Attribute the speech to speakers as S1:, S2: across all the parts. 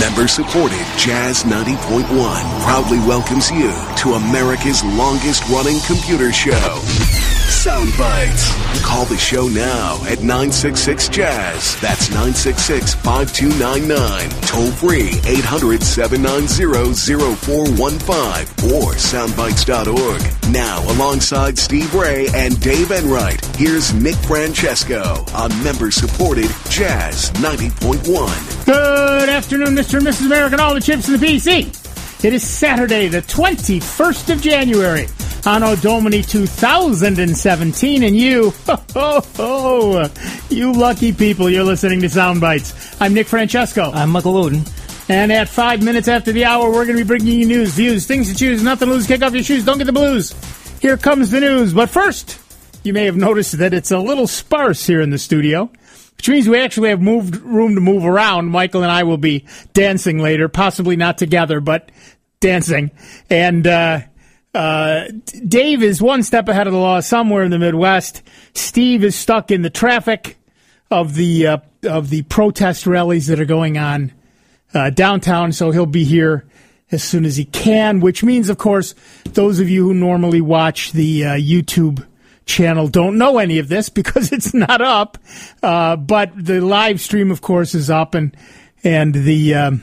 S1: Member-supported Jazz 90.1 proudly welcomes you to America's longest-running computer show, Sound Bites. Call the show now at 966-JAZZ. That's 966-5299. Toll-free 800-790-0415 or soundbites.org. Now, alongside Steve Ray and Dave Enright, here's Nick Francesco on member-supported Jazz 90.1.
S2: Good afternoon, Mr. and Mrs. America, and all the chips in the PC. It is Saturday, the 21st of January, Anno Domini 2017, and you lucky people, you're listening to Sound Bites. I'm Nick Francesco.
S3: I'm Michael Oden.
S2: And at 5 minutes after the hour, we're going to be bringing you news, views, things to choose, nothing to lose, kick off your shoes, don't get the blues. Here comes the news. But first, you may have noticed that it's a little sparse here in the studio, which means we actually have room to move around. Michael and I will be dancing later, possibly not together, but dancing. And Dave is one step ahead of the law somewhere in the Midwest. Steve is stuck in the traffic of the protest rallies that are going on downtown, so he'll be here as soon as he can, which means, of course, those of you who normally watch the YouTube channel don't know any of this because it's not up, but the live stream, of course, is up, and the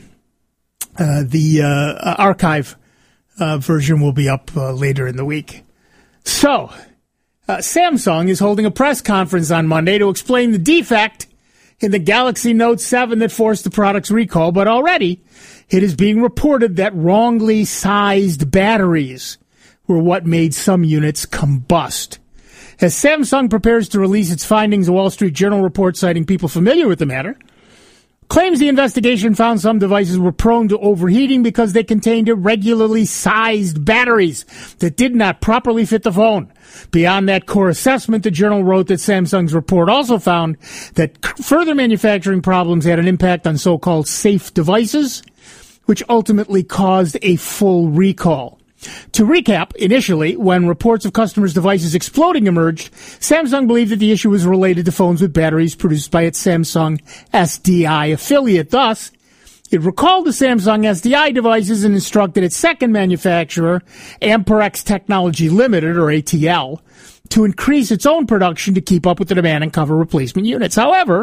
S2: archive version will be up later in the week. So, Samsung is holding a press conference on Monday to explain the defect in the Galaxy Note 7 that forced the product's recall, but already it is being reported that wrongly sized batteries were what made some units combust. As Samsung prepares to release its findings, a Wall Street Journal report citing people familiar with the matter claims the investigation found some devices were prone to overheating because they contained irregularly sized batteries that did not properly fit the phone. Beyond that core assessment, the journal wrote that Samsung's report also found that further manufacturing problems had an impact on so-called safe devices, which ultimately caused a full recall. To recap, initially, when reports of customers' devices exploding emerged, Samsung believed that the issue was related to phones with batteries produced by its Samsung SDI affiliate. Thus, it recalled the Samsung SDI devices and instructed its second manufacturer, Amperex Technology Limited, or ATL, to increase its own production to keep up with the demand and cover replacement units. However,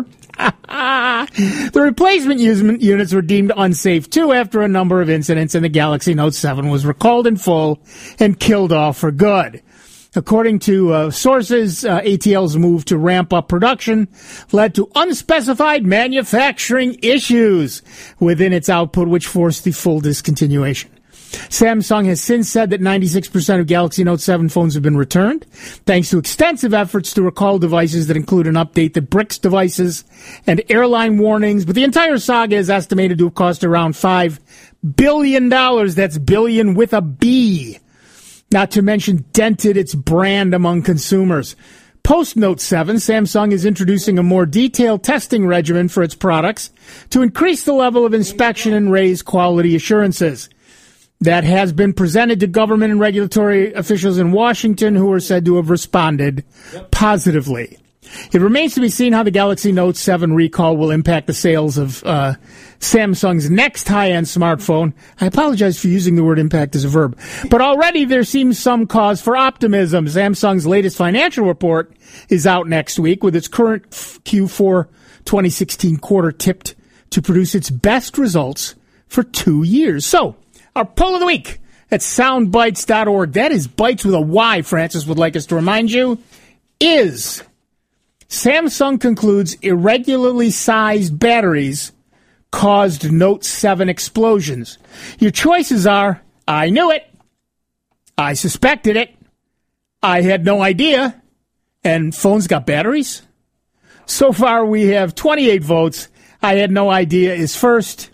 S2: the replacement units were deemed unsafe, too, after a number of incidents, and the Galaxy Note 7 was recalled in full and killed off for good. According to sources, ATL's move to ramp up production led to unspecified manufacturing issues within its output, which forced the full discontinuation. Samsung has since said that 96% of Galaxy Note 7 phones have been returned, thanks to extensive efforts to recall devices that include an update that bricks devices and airline warnings. But the entire saga is estimated to have cost around $5 billion. That's billion with a B. Not to mention dented its brand among consumers. Post Note 7, Samsung is introducing a more detailed testing regimen for its products to increase the level of inspection and raise quality assurances. That has been presented to government and regulatory officials in Washington, who are said to have responded positively. It remains to be seen how the Galaxy Note 7 recall will impact the sales of Samsung's next high-end smartphone. I apologize for using the word impact as a verb. But already there seems some cause for optimism. Samsung's latest financial report is out next week, with its current Q4 2016 quarter tipped to produce its best results for 2 years. So, our poll of the week at soundbites.org, that is bites with a Y, Francis would like us to remind you, is Samsung concludes irregularly sized batteries caused Note 7 explosions. Your choices are, I knew it, I suspected it, I had no idea, and phones got batteries. So far we have 28 votes. I had no idea is first.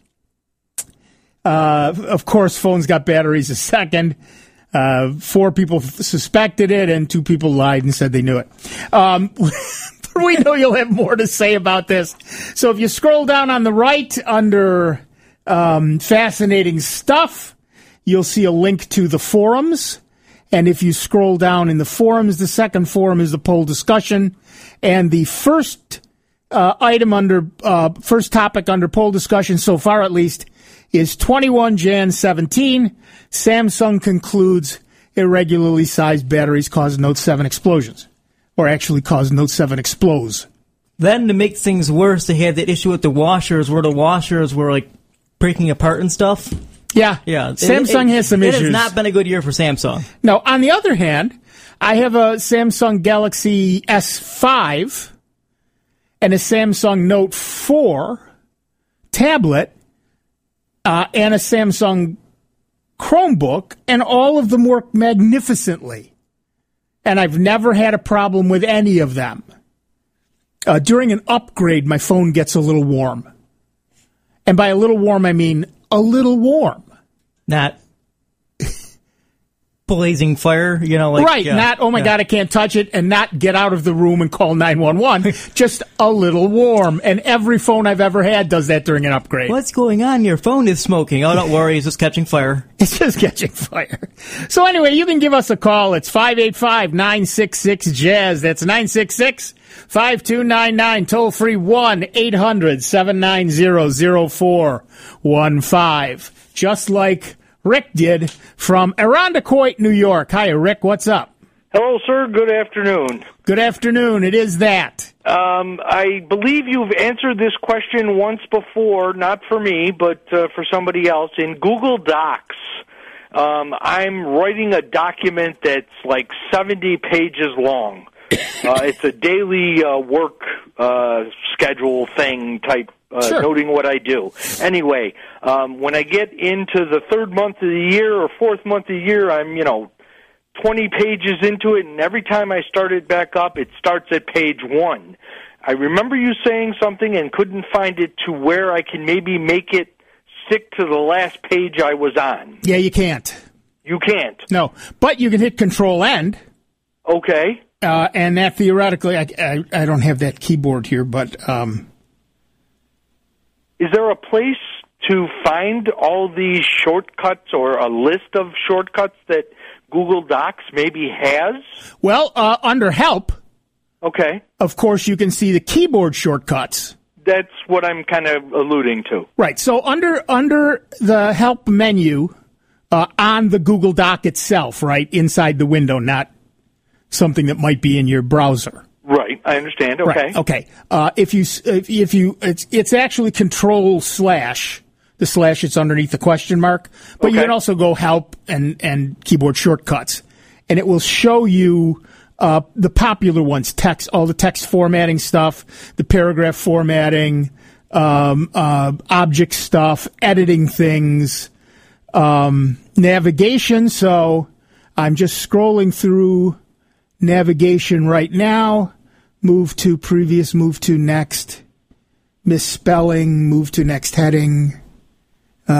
S2: Of course, phones got batteries is second. 4 people suspected it, and 2 people lied and said they knew it. We know you'll have more to say about this. So if you scroll down on the right under fascinating stuff, you'll see a link to the forums. And if you scroll down in the forums, the second forum is the poll discussion. And the first item under first topic under poll discussion so far, at least, is 21 Jan 17. Samsung concludes irregularly sized batteries cause Note 7 explosions, or actually cause Note 7 explodes.
S3: Then to make things worse, they had that issue with the washers where the washers were like breaking apart and stuff.
S2: Yeah. Samsung has some issues.
S3: It has not been a good year for Samsung.
S2: No, on the other hand, I have a Samsung Galaxy S5 and a Samsung Note 4 tablet and a Samsung Chromebook, and all of them work magnificently. And I've never had a problem with any of them. During an upgrade, my phone gets a little warm. And by a little warm, I mean a little warm.
S3: Not blazing fire, like...
S2: Right, not, oh my God, I can't touch it, and not get out of the room and call 911. Just a little warm. And every phone I've ever had does that during an upgrade.
S3: What's going on? Your phone is smoking. Oh, don't worry, it's just catching fire.
S2: It's just catching fire. So anyway, you can give us a call. It's 585-966-JAZZ. That's 966-5299. Toll free 1-800-790-0415. Just like Rick did from Irondequoit, New York. Hi, Rick. What's up?
S4: Hello, sir. Good afternoon.
S2: Good afternoon. It is that.
S4: I believe you've answered this question once before, not for me, but for somebody else. In Google Docs, I'm writing a document that's like 70 pages long. It's a daily work schedule thing type.
S2: Sure.
S4: Noting what I do. Anyway, when I get into the third month of the year or fourth month of the year, I'm, 20 pages into it, and every time I start it back up, it starts at page 1. I remember you saying something and couldn't find it to where I can maybe make it stick to the last page I was on.
S2: Yeah, you can't.
S4: You can't?
S2: No, but you can hit Control-End.
S4: Okay.
S2: And that theoretically, I don't have that keyboard here, but...
S4: Is there a place to find all these shortcuts or a list of shortcuts that Google Docs maybe has?
S2: Well, under Help,
S4: okay,
S2: of course, you can see the keyboard shortcuts.
S4: That's what I'm kind of alluding to.
S2: Right. So under the Help menu on the Google Doc itself, right, inside the window, not something that might be in your browser.
S4: Right, I understand. Okay.
S2: Right. Okay. If you, it's actually Control/. The slash, it's underneath the question mark. But
S4: okay.
S2: You can also go Help and keyboard shortcuts, and it will show you the popular ones: text, all the text formatting stuff, the paragraph formatting, object stuff, editing things, navigation. So I'm just scrolling through navigation right now. Move to previous, move to next, misspelling, move to next heading.
S4: I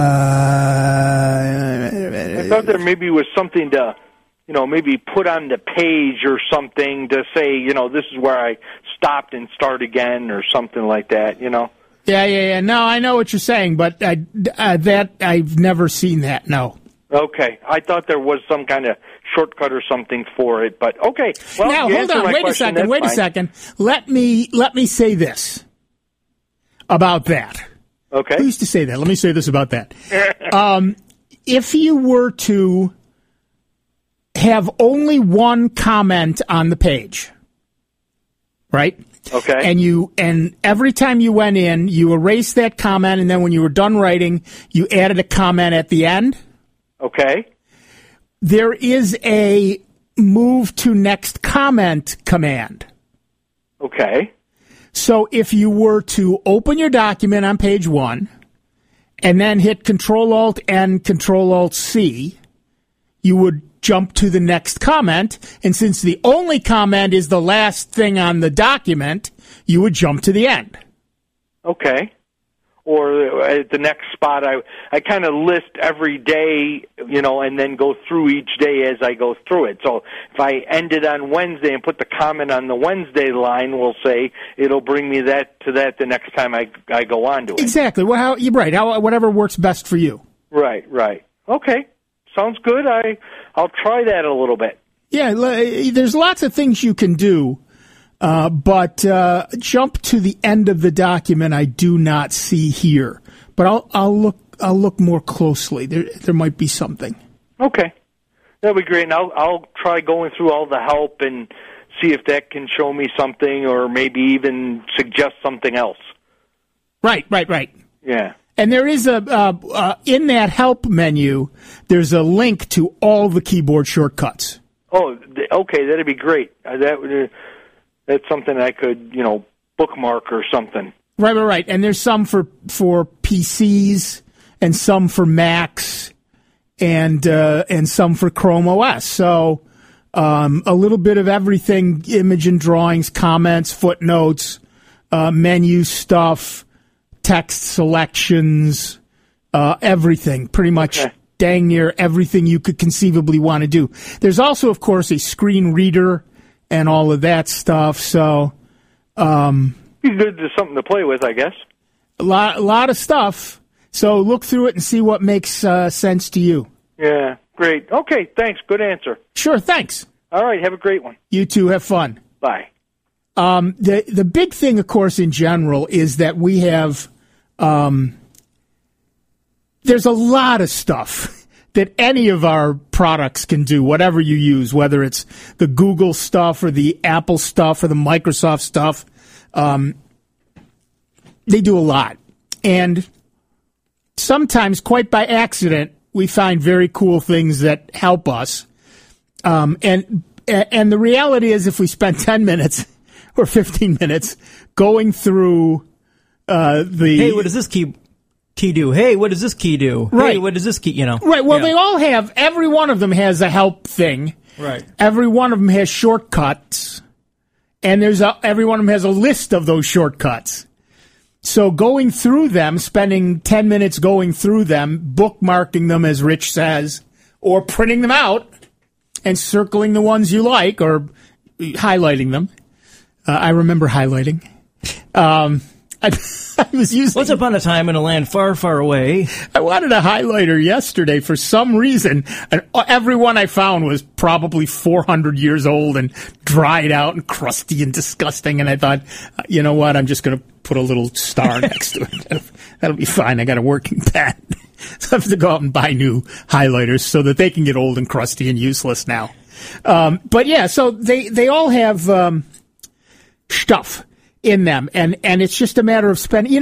S4: thought there maybe was something to, maybe put on the page or something to say, this is where I stopped and start again or something like that,
S2: Yeah. No, I know what you're saying, but I've never seen that, no.
S4: Okay. I thought there was some kind of shortcut or something for it, but okay. Well,
S2: now, hold on. Wait a second. Let me say this about that.
S4: Okay.
S2: Who used to say that? Let me say this about that. If you were to have only one comment on the page, right?
S4: Okay.
S2: And every time you went in, you erased that comment, and then when you were done writing, you added a comment at the end.
S4: Okay.
S2: There is a move to next comment command.
S4: Okay.
S2: So if you were to open your document on page 1 and then hit Control-Alt-N, Control-Alt-C, you would jump to the next comment. And since the only comment is the last thing on the document, you would jump to the end.
S4: Okay. Or at the next spot, I kind of list every day, and then go through each day as I go through it. So if I ended on Wednesday and put the comment on the Wednesday line, we'll say it'll bring me to that the next time I go on to it.
S2: Exactly. Well, you're right. Whatever works best for you.
S4: Right. Okay. Sounds good. I'll try that a little bit.
S2: Yeah, there's lots of things you can do But jump to the end of the document. I do not see here, but I'll look more closely. There might be something.
S4: Okay, that'd be great. And I'll try going through all the help and see if that can show me something, or maybe even suggest something else.
S2: Right.
S4: Yeah.
S2: And there is in that help menu, there's a link to all the keyboard shortcuts.
S4: Oh, okay, that'd be great. That's something I could, bookmark or something.
S2: Right. And there's some for PCs and some for Macs and some for Chrome OS. So a little bit of everything: image and drawings, comments, footnotes, menu stuff, text selections, everything. Pretty much. Okay. Dang near everything you could conceivably want to do. There's also, of course, a screen reader and all of that stuff. So,
S4: there's something to play with, I guess.
S2: A lot of stuff. So look through it and see what makes sense to you.
S4: Yeah, great. Okay, thanks. Good answer.
S2: Sure, thanks.
S4: All right, have a great one.
S2: You too. Have fun.
S4: Bye.
S2: The big thing, of course, in general, is that we have. There's a lot of stuff that any of our products can do, whatever you use, whether it's the Google stuff or the Apple stuff or the Microsoft stuff. They do a lot. And sometimes, quite by accident, we find very cool things that help us. And the reality is, if we spend 10 minutes or 15 minutes going through
S3: Hey, what does this key do? Hey, what does this key do?
S2: Right.
S3: Hey, what does this key,
S2: Right, well, They all have, every one of them has a help thing.
S3: Right.
S2: Every one of them has shortcuts. And every one of them has a list of those shortcuts. So going through them, spending 10 minutes going through them, bookmarking them, as Rich says, or printing them out and circling the ones you like, or highlighting them. I remember highlighting. I was using.
S3: Once upon a time in a land far, far away.
S2: I wanted a highlighter yesterday for some reason, and every one I found was probably 400 years old and dried out and crusty and disgusting. And I thought, you know what? I'm just going to put a little star next to it. That'll be fine. I got a working pen. So I have to go out and buy new highlighters so that they can get old and crusty and useless now. But yeah, so they all have stuff in them, and it's just a matter of spending.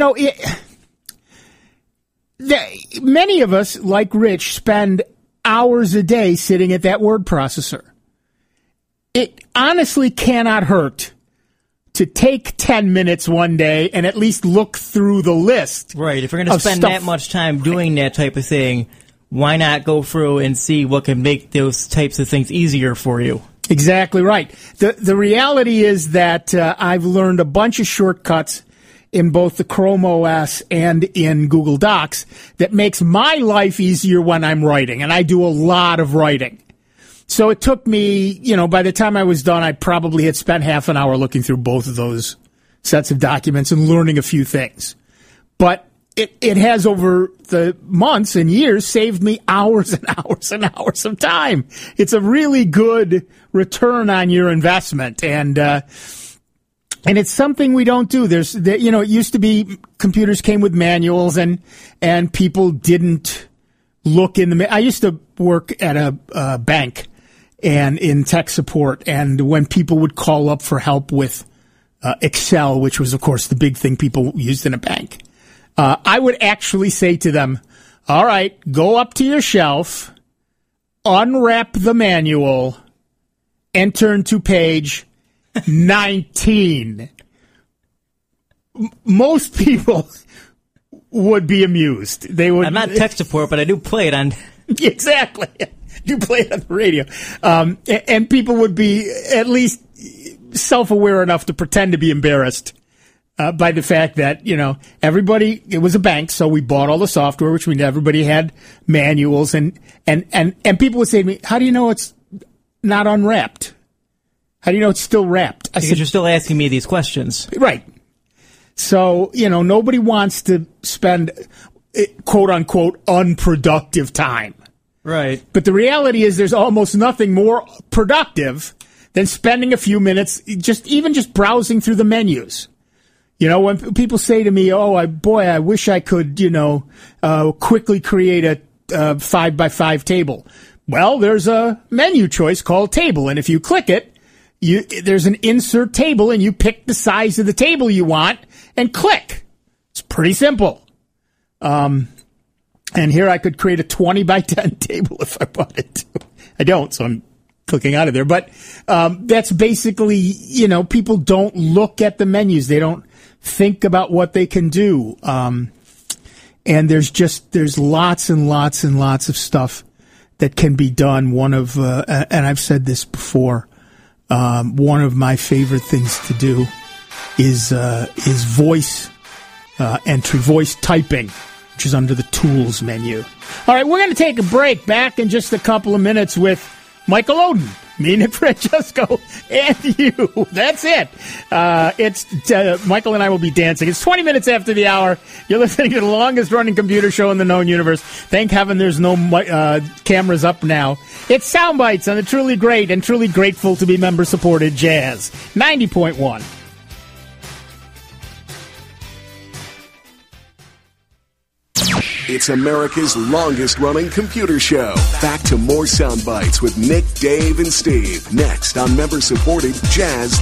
S2: Many of us, like Rich, spend hours a day sitting at that word processor. It honestly cannot hurt to take 10 minutes one day and at least look through the list.
S3: Right. If you're going to spend that much time doing that type of thing, why not go through and see what can make those types of things easier for you?
S2: Exactly right. The reality is that I've learned a bunch of shortcuts in both the Chrome OS and in Google Docs that makes my life easier when I'm writing, and I do a lot of writing. So it took me, by the time I was done, I probably had spent half an hour looking through both of those sets of documents and learning a few things. But it has, over the months and years, saved me hours and hours and hours of time. It's a really good return on your investment, and it's something we don't do. It used to be computers came with manuals, and people didn't look in the. I used to work at a bank and in tech support, and when people would call up for help with Excel, which was, of course, the big thing people used in a bank, I would actually say to them, all right, go up to your shelf, unwrap the manual, and turn to page 19. Most people would be amused. They would.
S3: I'm not tech support, but I do play it on.
S2: Exactly. Do play it on the radio. And people would be at least self-aware enough to pretend to be embarrassed by the fact that, everybody, it was a bank, so we bought all the software, which means everybody had manuals, and people would say to me, how do you know it's not unwrapped? How do you know it's still wrapped?
S3: Because you're still asking me these questions.
S2: Right. So, nobody wants to spend, quote unquote, unproductive time.
S3: Right.
S2: But the reality is there's almost nothing more productive than spending a few minutes just browsing through the menus. You know, when people say to me, I wish I could, quickly create a 5x5 table. Well, there's a menu choice called table, and if you click it, there's an insert table, and you pick the size of the table you want and click. It's pretty simple. And here I could create a 20x10 table if I wanted to. I don't, so I'm clicking out of there. But that's basically, people don't look at the menus. They don't think about what they can do. And there's lots and lots and lots of stuff that can be done. One of, and I've said this before, one of my favorite things to do is voice entry, voice typing, which is under the Tools menu. All right, we're going to take a break. Back in just a couple of minutes with Michael Oden, me, Nick Francesco, and you. That's it. It's Michael and I will be dancing. It's 20 minutes after the hour. You're listening to the longest-running computer show in the known universe. Thank heaven there's no cameras up now. It's Soundbites on the truly great and truly grateful to be member-supported Jazz 90.1.
S1: It's America's longest-running computer show. Back to more Sound Bites with Nick, Dave, and Steve. Next on member-supported Jazz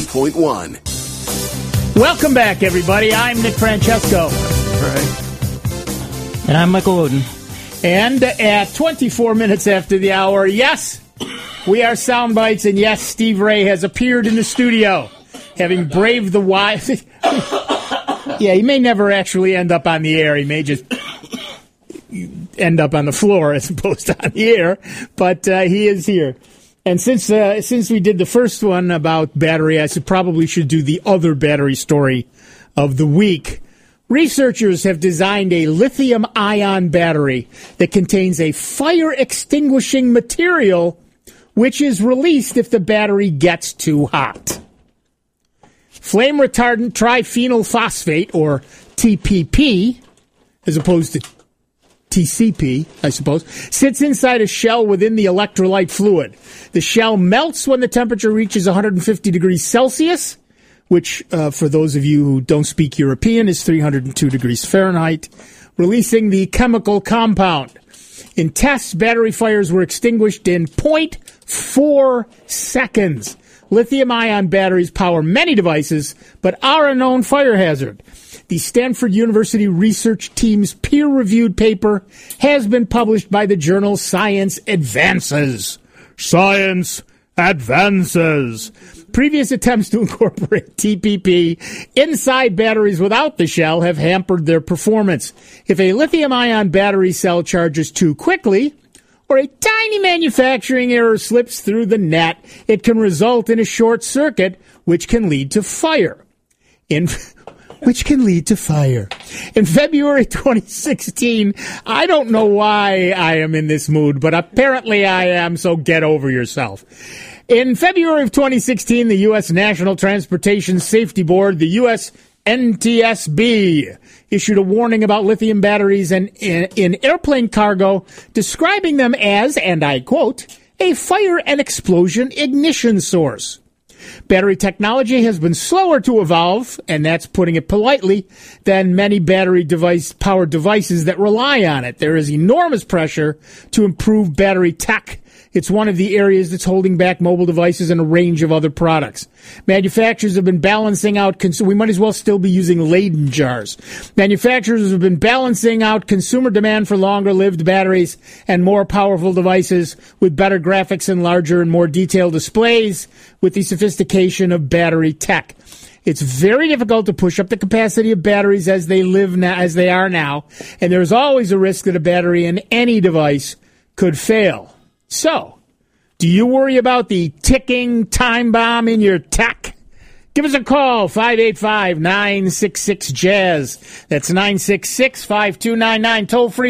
S1: 90.1.
S2: Welcome back, everybody. I'm Nick Francesco.
S3: Right. And I'm Michael Oden.
S2: And at 24 minutes after the hour, yes, we are Sound Bites, and yes, Steve Ray has appeared in the studio, having braved the wild. Yeah, he may never actually end up on the air. He may just end up on the floor as opposed to on the air, but he is here. And since we did the first one about battery, I probably should do the other battery story of the week. Researchers have designed a lithium-ion battery that contains a fire-extinguishing material which is released if the battery gets too hot. Flame retardant triphenyl phosphate, or TPP, as opposed to TCP, I suppose, sits inside a shell within the electrolyte fluid. The shell melts when the temperature reaches 150 degrees Celsius, which, for those of you who don't speak European, is 302 degrees Fahrenheit, releasing the chemical compound. In tests, battery fires were extinguished in 0.4 seconds. Lithium-ion batteries power many devices, but are a known fire hazard. The Stanford University research team's peer-reviewed paper has been published by the journal Science Advances. Science Advances. Previous attempts to incorporate TPP inside batteries without the shell have hampered their performance. If a lithium-ion battery cell charges too quickly, or a tiny manufacturing error slips through the net, it can result in a short circuit, which can lead to fire. In February 2016, I don't know why I am in this mood, but apparently I am, so get over yourself. In February of 2016, the U.S. National Transportation Safety Board, the U.S. NTSB, issued a warning about lithium batteries in airplane cargo, describing them as, and I quote, a fire and explosion ignition source. Battery technology has been slower to evolve, and that's putting it politely, than many battery-powered devices that rely on it. There is enormous pressure to improve battery tech. It's one of the areas that's holding back mobile devices and a range of other products. Manufacturers have been balancing out, we might as well still be using Leyden jars. Manufacturers have been balancing out consumer demand for longer-lived batteries and more powerful devices with better graphics and larger and more detailed displays with the sophistication of battery tech. It's very difficult to push up the capacity of batteries as they are now, and there's always a risk that a battery in any device could fail. So, do you worry about the ticking time bomb in your tech? Give us a call, 585-966-JAZZ. That's 966-5299. Toll free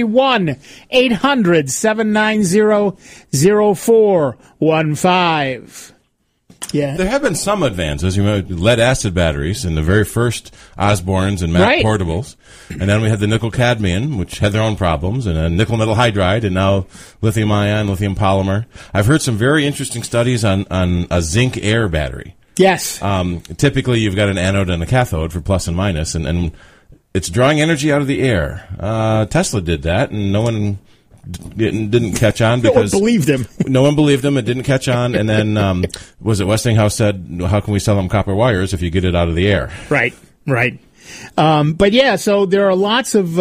S2: 1-800-790-0415. Yeah.
S5: There have been some advances. You know, lead-acid batteries in the very first Osbornes and Mac portables. And then we had the nickel-cadmium, which had their own problems, and a nickel-metal hydride, and now lithium-ion, lithium polymer. I've heard some very interesting studies on a zinc-air battery.
S2: Yes.
S5: Typically, you've got an anode and a cathode for plus and minus, and it's drawing energy out of the air. Tesla did that, and no one didn't catch on because
S2: no one believed him.
S5: No one believed him. It didn't catch on, and then was it Westinghouse said, "How can we sell them copper wires if you get it out of the air?"
S2: Right. But yeah, so there are lots of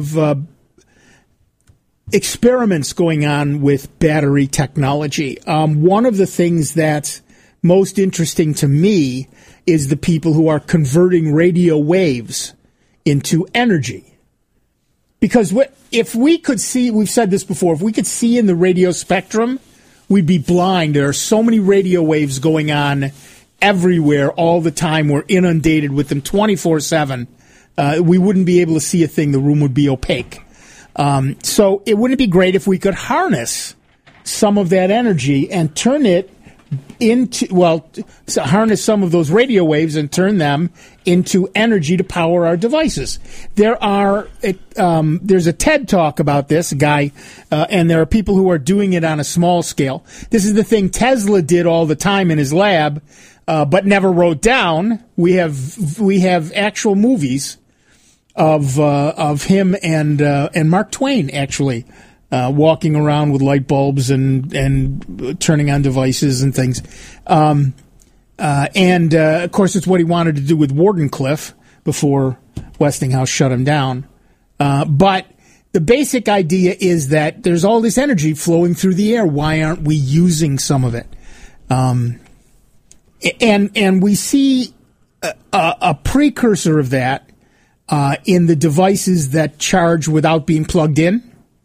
S2: experiments going on with battery technology. One of the things that's most interesting to me is the people who are converting radio waves into energy. Because if we could see, we've said this before, if we could see in the radio spectrum, we'd be blind. There are so many radio waves going on everywhere all the time. We're inundated with them 24/7. We wouldn't be able to see a thing. The room would be opaque. So it wouldn't be great if we could harness some of that energy and turn it harness some of those radio waves and turn them into energy to power our devices. There's a TED Talk about this guy, and there are people who are doing it on a small scale. This is the thing Tesla did all the time in his lab, but never wrote down. We have actual movies of him and Mark Twain actually. Walking around with light bulbs and turning on devices and things. Of course, it's what he wanted to do with Wardenclyffe before Westinghouse shut him down. But the basic idea is that there's all this energy flowing through the air. Why aren't we using some of it? And we see a precursor of that in the devices that charge without being plugged in.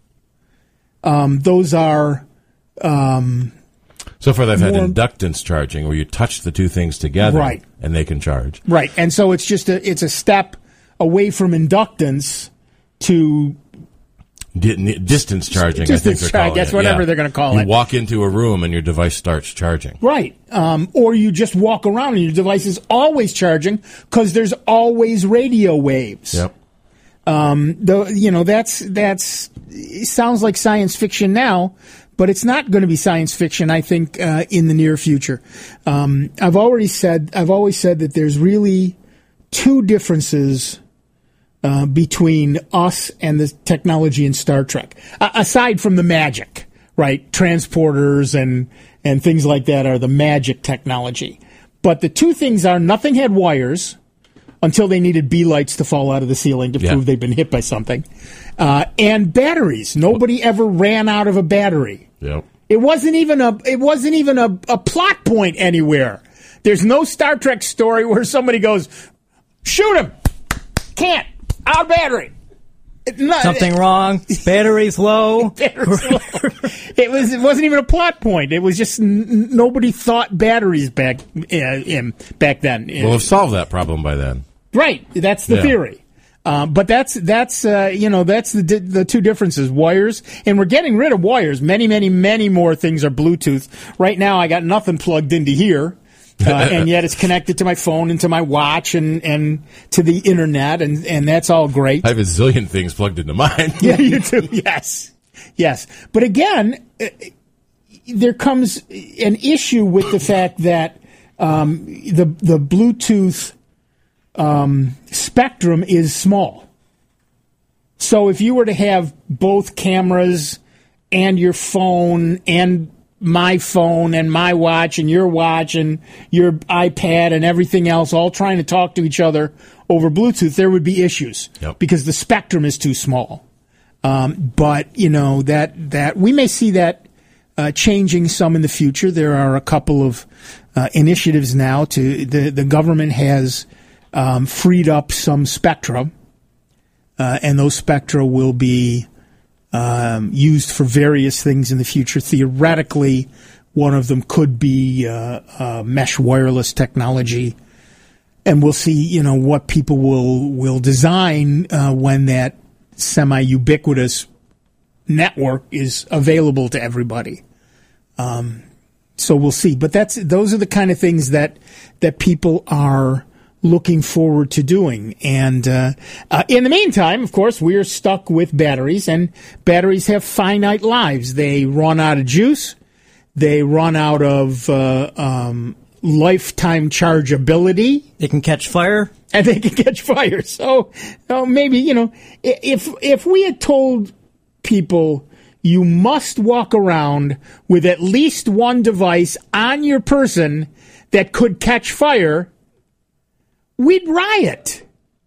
S2: Those are
S5: so far they've had inductance charging, where you touch the two things together,
S2: right,
S5: and they can charge.
S2: Right, and so it's just a step away from inductance to
S5: distance charging.
S2: Distance
S5: I think they're calling
S2: that's
S5: it.
S2: Whatever they're going to call it.
S5: You walk into a room and your device starts charging.
S2: Right, or you just walk around and your device is always charging because there's always radio waves.
S5: Yep.
S2: That's it sounds like science fiction now, but it's not going to be science fiction, I think, in the near future. I've always said that there's really two differences between us and the technology in Star Trek, aside from the magic, right? Transporters and things like that are the magic technology. But the two things are nothing had wires until they needed B-lights to fall out of the ceiling to prove they'd been hit by something. And batteries. Nobody ever ran out of a battery.
S5: Yep.
S2: It wasn't even a plot point anywhere. There's no Star Trek story where somebody goes, shoot him! Can't! Out of battery!
S3: Something wrong. Battery's low.
S2: Battery's low. It wasn't even a plot point. It was just nobody thought batteries back then.
S5: We'll have solved that problem by then.
S2: Right, that's the theory. But that's the two differences: wires, and we're getting rid of wires. Many more things are Bluetooth. Right now, I got nothing plugged into here, and yet it's connected to my phone and to my watch and to the internet, and that's all great.
S5: I have a zillion things plugged into mine.
S2: Yeah, you do. Yes. But again, there comes an issue with the fact that the Bluetooth spectrum is small. So if you were to have both cameras and your phone and my phone and my watch and your iPad and everything else all trying to talk to each other over Bluetooth, there would be issues because the spectrum is too small. But that we may see that changing some in the future. There are a couple of initiatives now the government has freed up some spectrum, and those spectra will be used for various things in the future. Theoretically, one of them could be mesh wireless technology, and we'll see, what people will design when that semi-ubiquitous network is available to everybody. So we'll see. But those are the kind of things that people are looking forward to doing. And in the meantime, of course, we're stuck with batteries, and batteries have finite lives. They run out of juice. They run out of lifetime chargeability.
S3: They can catch fire.
S2: And they can catch fire. So maybe, if we had told people you must walk around with at least one device on your person that could catch fire, we'd riot.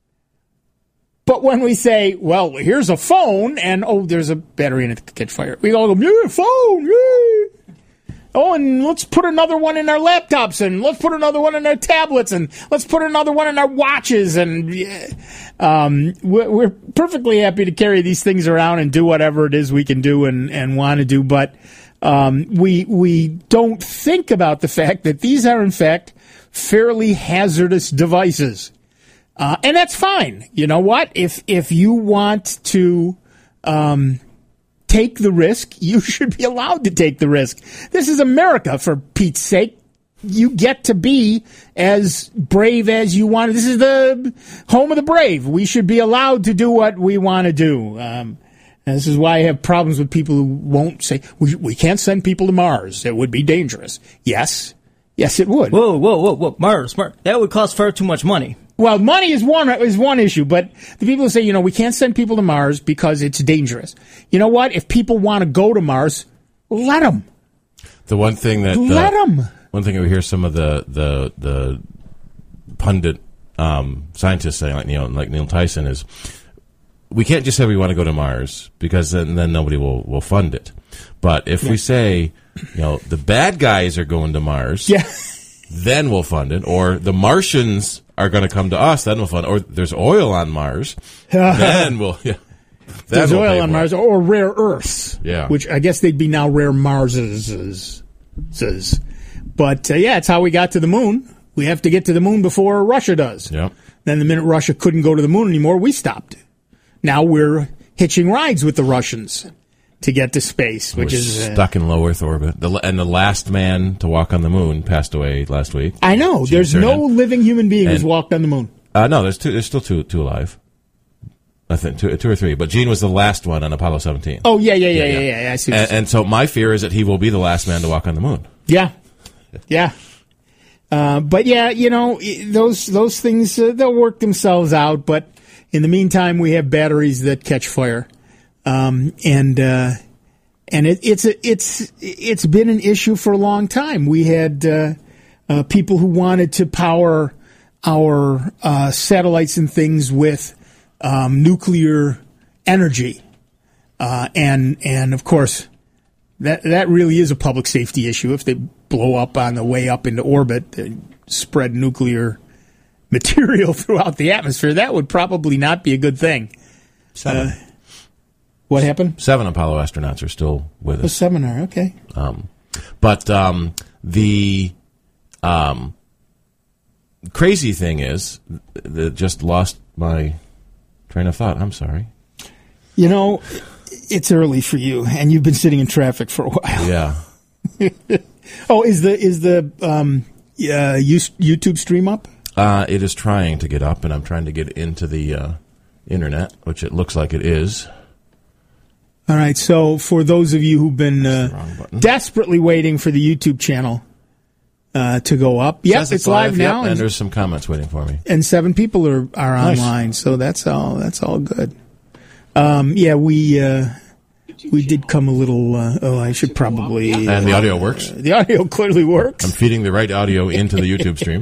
S2: But when we say, well, here's a phone, and, there's a battery in it that can catch fire, we all go, yeah, phone, yeah. Oh, and let's put another one in our laptops, and let's put another one in our tablets, and let's put another one in our watches. And we're perfectly happy to carry these things around and do whatever it is we can do and want to do. But we don't think about the fact that these are, in fact, fairly hazardous devices. And that's fine. You know what? If you want to take the risk, you should be allowed to take the risk. This is America, for Pete's sake. You get to be as brave as you want. This is the home of the brave. We should be allowed to do what we want to do. And this is why I have problems with people who won't say, we can't send people to Mars. It would be dangerous. Yes, it would.
S3: Whoa. Mars. That would cost far too much money.
S2: Well, money is one issue, but the people who say, we can't send people to Mars because it's dangerous. You know what? If people want to go to Mars, let them.
S5: The one thing that
S2: let them.
S5: One thing we hear some of the pundit scientists saying, like Neil Tyson, is we can't just say we want to go to Mars because then nobody will fund it. But if we say, the bad guys are going to Mars, then we'll fund it, or the Martians are going to come to us, then we'll fund it, or there's oil on Mars, then we'll,
S2: there's oil on Mars, or rare earths, which I guess they'd be now rare Marses. But, it's how we got to the moon. We have to get to the moon before Russia does.
S5: Yep.
S2: Then the minute Russia couldn't go to the moon anymore, we stopped. Now we're hitching rides with the Russians to get to space, which is
S5: stuck in low Earth orbit. And the last man to walk on the moon passed away last week.
S2: I know. There's no living human being who's walked on the moon.
S5: No, there's still two alive. I think two or three. But Gene was the last one on Apollo 17.
S2: Oh yeah. I see.
S5: And so my fear is that he will be the last man to walk on the moon.
S2: Yeah. But those things they'll work themselves out. But in the meantime, we have batteries that catch fire. And it's been an issue for a long time. We had people who wanted to power our satellites and things with nuclear energy, and of course that really is a public safety issue. If they blow up on the way up into orbit, they spread nuclear material throughout the atmosphere. That would probably not be a good thing. What happened?
S5: 7 Apollo astronauts are still with us.
S2: 7 are, okay.
S5: But the crazy thing is, that just lost my train of thought. I'm sorry.
S2: It's early for you, and you've been sitting in traffic for a while.
S5: Yeah.
S2: Is the YouTube stream up?
S5: It is trying to get up, and I'm trying to get into the internet, which it looks like it is.
S2: All right, so for those of you who've been desperately waiting for the YouTube channel to go up, it's live now,
S5: and there's some comments waiting for me.
S2: And 7 people are nice. Online, so that's all good. We did come a little. I should probably.
S5: And the audio works.
S2: The audio clearly works.
S5: I'm feeding the right audio into the YouTube stream.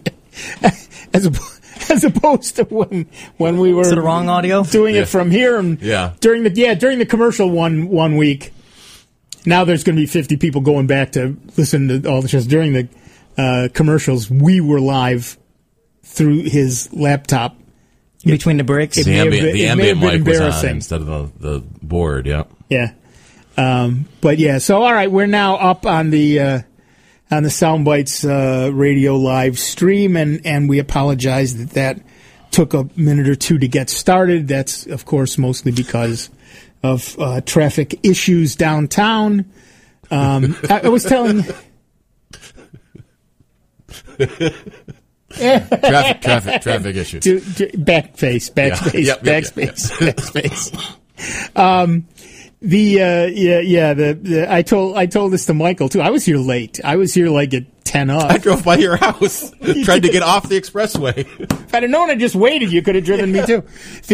S2: As opposed to when we were
S3: the wrong audio
S2: doing it from here and during the commercial one week. Now there's going to be 50 people going back to listen to all the shows. During the commercials, we were live through his laptop.
S3: Between the breaks?
S5: The ambient mic was on instead of the board,
S2: Yeah. So all right, we're now up on the Soundbites radio live stream, and we apologize that took a minute or two to get started. That's, of course, mostly because of traffic issues downtown. I was telling
S5: Traffic issues.
S2: Backspace. I told this to Michael too. I was here late. I was here like at 10 up.
S5: I drove by your house, tried to get off the expressway.
S2: If I'd have known I just waited, you could have driven me too.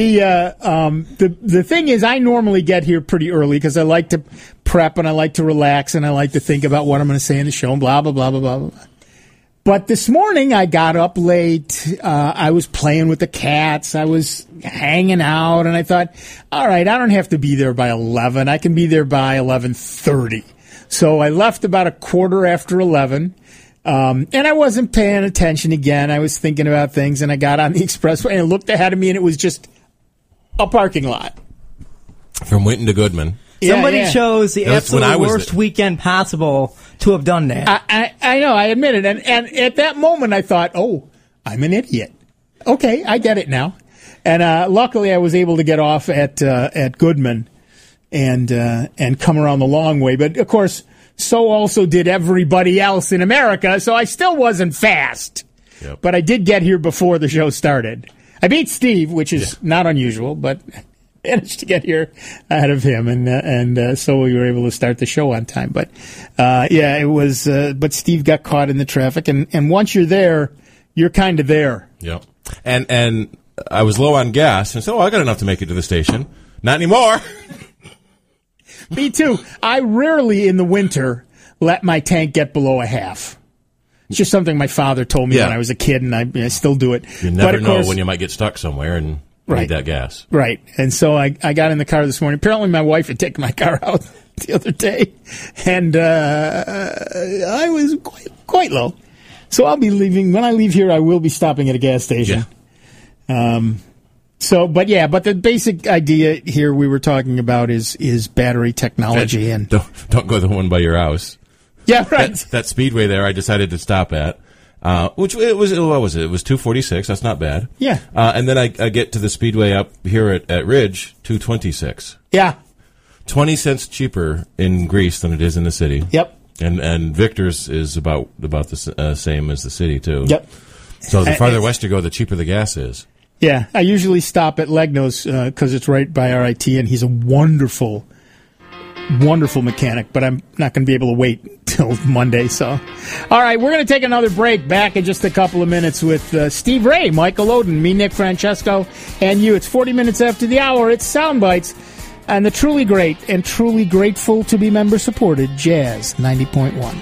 S2: The thing is, I normally get here pretty early because I like to prep and I like to relax and I like to think about what I'm going to say in the show and blah blah blah blah blah blah. But this morning I got up late. I was playing with the cats. I was hanging out, and I thought, all right, I don't have to be there by 11. I can be there by 11:30. So I left about a quarter after 11, and I wasn't paying attention again. I was thinking about things, and I got on the expressway and I looked ahead of me, and it was just a parking lot.
S5: From Winton to Goodman.
S3: Somebody chose the absolute worst weekend possible to have done that.
S2: I know, I admit it. And at that moment, I thought, oh, I'm an idiot. Okay, I get it now. And luckily, I was able to get off at Goodman and come around the long way. But, of course, so also did everybody else in America, so I still wasn't fast. Yep. But I did get here before the show started. I beat Steve, which is not unusual, but managed to get here ahead of him, and so we were able to start the show on time. But it was. But Steve got caught in the traffic, and once you're there, you're kind of there.
S5: Yep. And I was low on gas, and so I got enough to make it to the station. Not anymore.
S2: Me too. I rarely in the winter let my tank get below a half. It's just something my father told me when I was a kid, and I still do it.
S5: You never know when you might get stuck somewhere and need that got.
S2: Right. And so I got in the car this morning. Apparently my wife had taken my car out the other day, and I was quite low. So I'll be leaving. When I leave here, I will be stopping at a gas station. Yeah. But the basic idea here we were talking about is battery technology. And
S5: don't go to the one by your house.
S2: Yeah, right.
S5: That speedway there I decided to stop at. Which it was, what was it? It was 246. That's not bad.
S2: Yeah.
S5: And then I get to the speedway up here at Ridge, 226.
S2: Yeah.
S5: 20 cents cheaper in Greece than it is in the city.
S2: Yep.
S5: And Victor's is about the same as the city too.
S2: Yep.
S5: So the farther west you go, the cheaper the gas is.
S2: Yeah. I usually stop at Legno's because it's right by RIT, and he's a wonderful mechanic, but I'm not going to be able to wait till Monday. So, all right, we're going to take another break. Back in just a couple of minutes with Steve Ray, Michael Oden, me, Nick Francesco, and you. It's 40 minutes after the hour. It's Sound Bites, and the truly great and truly grateful to be member-supported Jazz 90.1.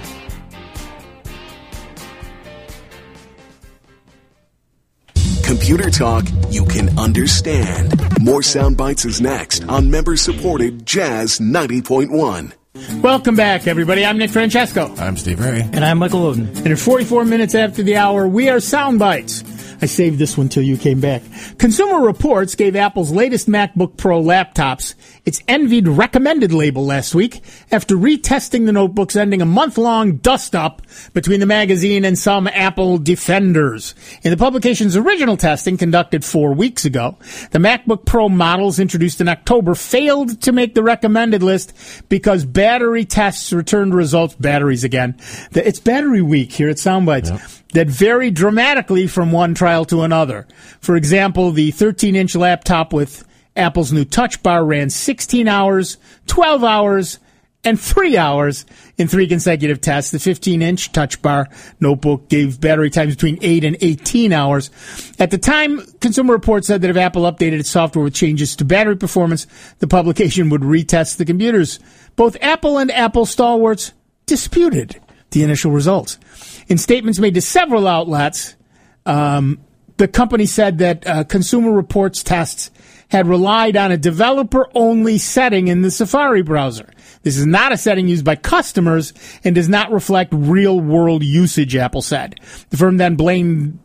S1: Computer talk you can understand. More Sound Bites is next on member-supported Jazz 90.1.
S2: Welcome back, everybody. I'm Nick Francesco.
S5: I'm Steve Ray.
S3: And I'm Michael Oden.
S2: And at 44 minutes after the hour, we are Sound Bites. I saved this one till you came back. Consumer Reports gave Apple's latest MacBook Pro laptops its envied recommended label last week after retesting the notebooks, ending a month-long dust-up between the magazine and some Apple defenders. In the publication's original testing conducted 4 weeks ago, the MacBook Pro models introduced in October failed to make the recommended list because battery tests returned results. Batteries again. It's battery week here at Soundbites. Yep. That vary dramatically from one trial to another. For example, the 13-inch laptop with Apple's new Touch Bar ran 16 hours, 12 hours, and 3 hours in 3 consecutive tests. The 15-inch Touch Bar notebook gave battery times between 8 and 18 hours. At the time, Consumer Reports said that if Apple updated its software with changes to battery performance, the publication would retest the computers. Both Apple and Apple stalwarts disputed the initial results. In statements made to several outlets, the company said that Consumer Reports tests had relied on a developer-only setting in the Safari browser. This is not a setting used by customers and does not reflect real-world usage, Apple said. The firm then blamed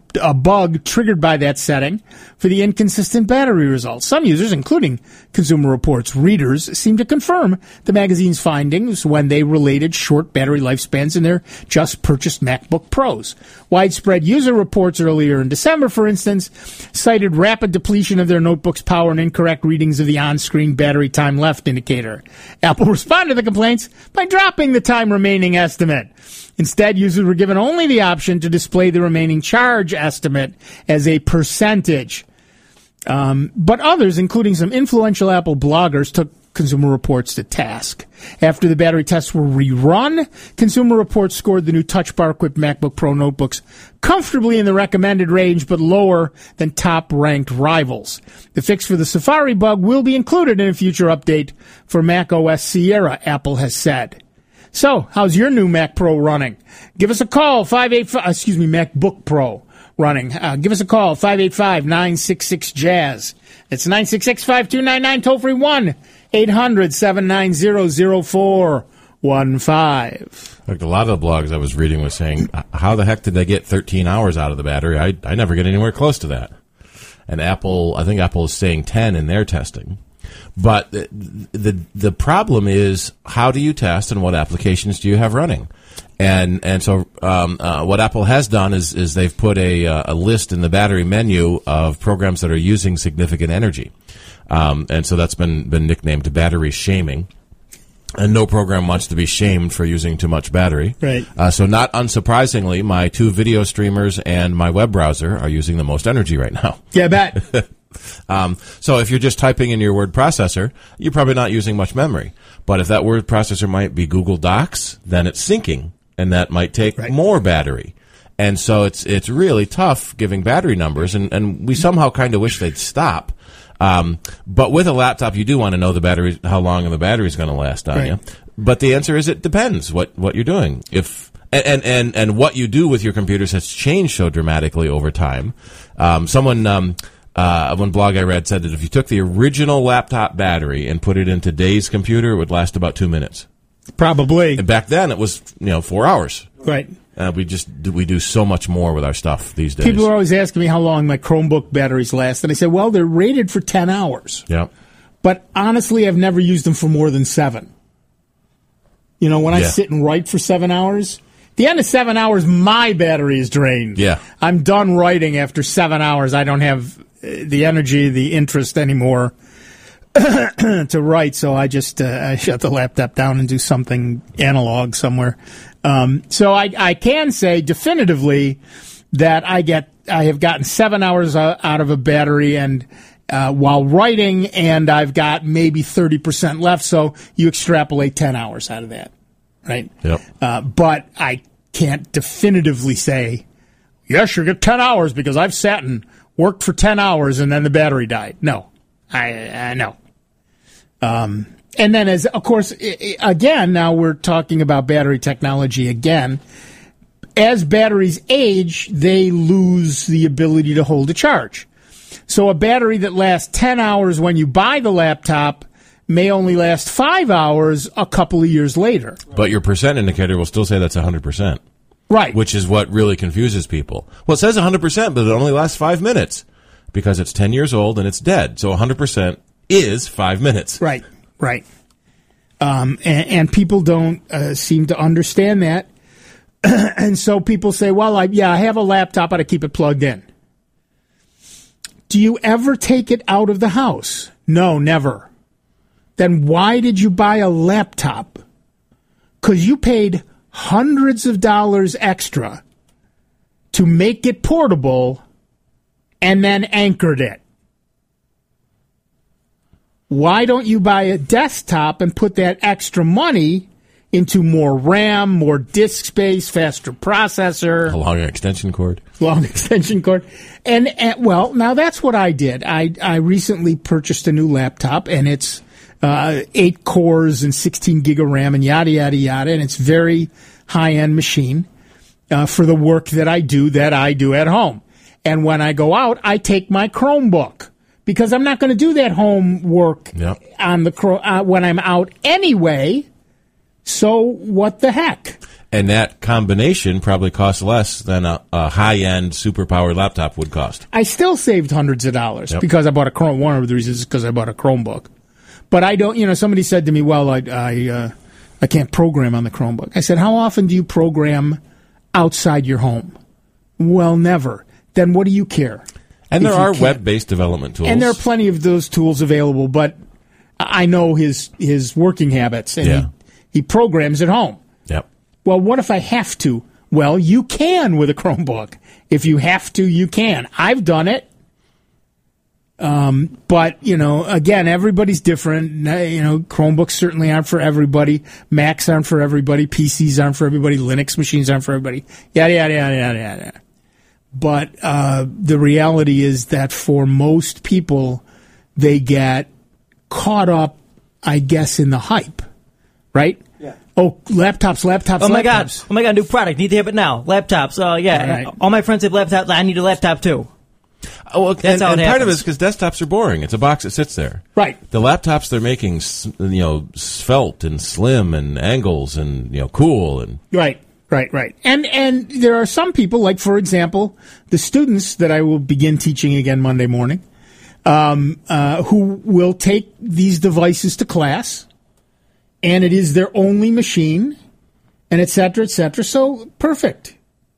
S2: a bug triggered by that setting for the inconsistent battery results. Some users, including Consumer Reports readers, seem to confirm the magazine's findings when they related short battery lifespans in their just-purchased MacBook Pros. Widespread user reports earlier in December, for instance, cited rapid depletion of their notebook's power and incorrect readings of the on-screen battery time left indicator. Apple responded to the complaints by dropping the time remaining estimate. Instead, users were given only the option to display the remaining charge estimate as a percentage. But others, including some influential Apple bloggers, took Consumer Reports to task. After the battery tests were rerun, Consumer Reports scored the new Touch Bar-equipped MacBook Pro notebooks comfortably in the recommended range, but lower than top-ranked rivals. The fix for the Safari bug will be included in a future update for Mac OS Sierra, Apple has said. So, how's your new Mac Pro running? Give us a call, MacBook Pro running. Give us a call, 585-966-JAZZ. It's 966-5299, toll-free 1-800-790-0415.
S5: Like a lot of the blogs I was reading was saying, how the heck did they get 13 hours out of the battery? I never get anywhere close to that. And I think Apple is saying 10 in their testing. But the problem is, how do you test and what applications do you have running? And so what Apple has done is they've put a list in the battery menu of programs that are using significant energy. And so that's been nicknamed battery shaming. And no program wants to be shamed for using too much battery.
S2: Right.
S5: So not unsurprisingly, my 2 video streamers and my web browser are using the most energy right now.
S2: Yeah, I bet.
S5: So if you're just typing in your word processor, you're probably not using much memory. But if that word processor might be Google Docs, then it's syncing, and that might take more battery. And so it's really tough giving battery numbers, and we somehow kind of wish they'd stop. But with a laptop, you do want to know the battery, how long the battery is going to last on you. But the answer is it depends what you're doing. And what you do with your computers has changed so dramatically over time. One blog I read said that if you took the original laptop battery and put it in today's computer, it would last about 2 minutes.
S2: Probably.
S5: And back then, it was 4 hours.
S2: Right.
S5: We do so much more with our stuff these days.
S2: People are always asking me how long my Chromebook batteries last, and I say, well, they're rated for 10 hours.
S5: Yeah.
S2: But honestly, I've never used them for more than 7. When I sit and write for 7 hours, at the end of 7 hours, my battery is drained.
S5: Yeah.
S2: I'm done writing after 7 hours. I don't have the energy, the interest anymore to write, so I just I shut the laptop down and do something analog somewhere. So I can say definitively that I have gotten 7 hours out of a battery and while writing, and I've got maybe 30% left, so you extrapolate 10 hours out of that, right?
S5: Yep.
S2: But I can't definitively say, yes, you get 10 hours because I've sat and worked for 10 hours and then the battery died. No, I know. And then, of course, again, now we're talking about battery technology again. As batteries age, they lose the ability to hold a charge. So a battery that lasts 10 hours when you buy the laptop may only last 5 hours a couple of years later.
S5: But your percent indicator will still say that's 100%.
S2: Right.
S5: Which is what really confuses people. Well, it says 100%, but it only lasts 5 minutes because it's 10 years old and it's dead. So 100% is 5 minutes.
S2: Right. And people don't seem to understand that. And so people say, well, I have a laptop, but I keep it plugged in. Do you ever take it out of the house? No, never. Then why did you buy a laptop? Because you paid hundreds of dollars extra to make it portable and then anchored it. Why don't you buy a desktop and put that extra money into more RAM, more disk space, faster processor?
S5: A long extension cord. And well, now that's what I did. I recently purchased a new laptop, and it's 8 cores and 16 gig of RAM and yada, yada, yada, and it's very high-end machine for the work that I do at home. And when I go out, I take my Chromebook because I'm not going to do that homework on the when I'm out anyway. So what the heck? And that combination probably costs less than a high-end, super-powered laptop would cost.
S2: I still saved hundreds of dollars because I bought a Chrome. One of the reasons is because I bought a Chromebook. But I don't, somebody said to me, well, I can't program on the Chromebook. I said, how often do you program outside your home? Well, never. Then what do you care?
S5: And there are web-based development tools.
S2: And there are plenty of those tools available, but I know his working habits, and he programs at home.
S5: Yep.
S2: Well, what if I have to? Well, you can with a Chromebook. If you have to, you can. I've done it. But, again, everybody's different. Chromebooks certainly aren't for everybody. Macs aren't for everybody. PCs aren't for everybody. Linux machines aren't for everybody. Yada, yada, yada, yada, yada. But the reality is that for most people, they get caught up, I guess, in the hype, right?
S3: Yeah.
S2: Oh, laptops.
S3: Oh my God, new product. Need to have it now. Laptops.
S2: Right.
S3: All my friends have laptops. I need a laptop too.
S5: Oh, and part of it is because desktops are boring. It's a box that sits there.
S2: Right.
S5: The laptops they're making, svelte and slim and angles and cool and
S2: right. And there are some people, like for example, the students that I will begin teaching again Monday morning, who will take these devices to class, and it is their only machine, and et cetera, et cetera. So perfect,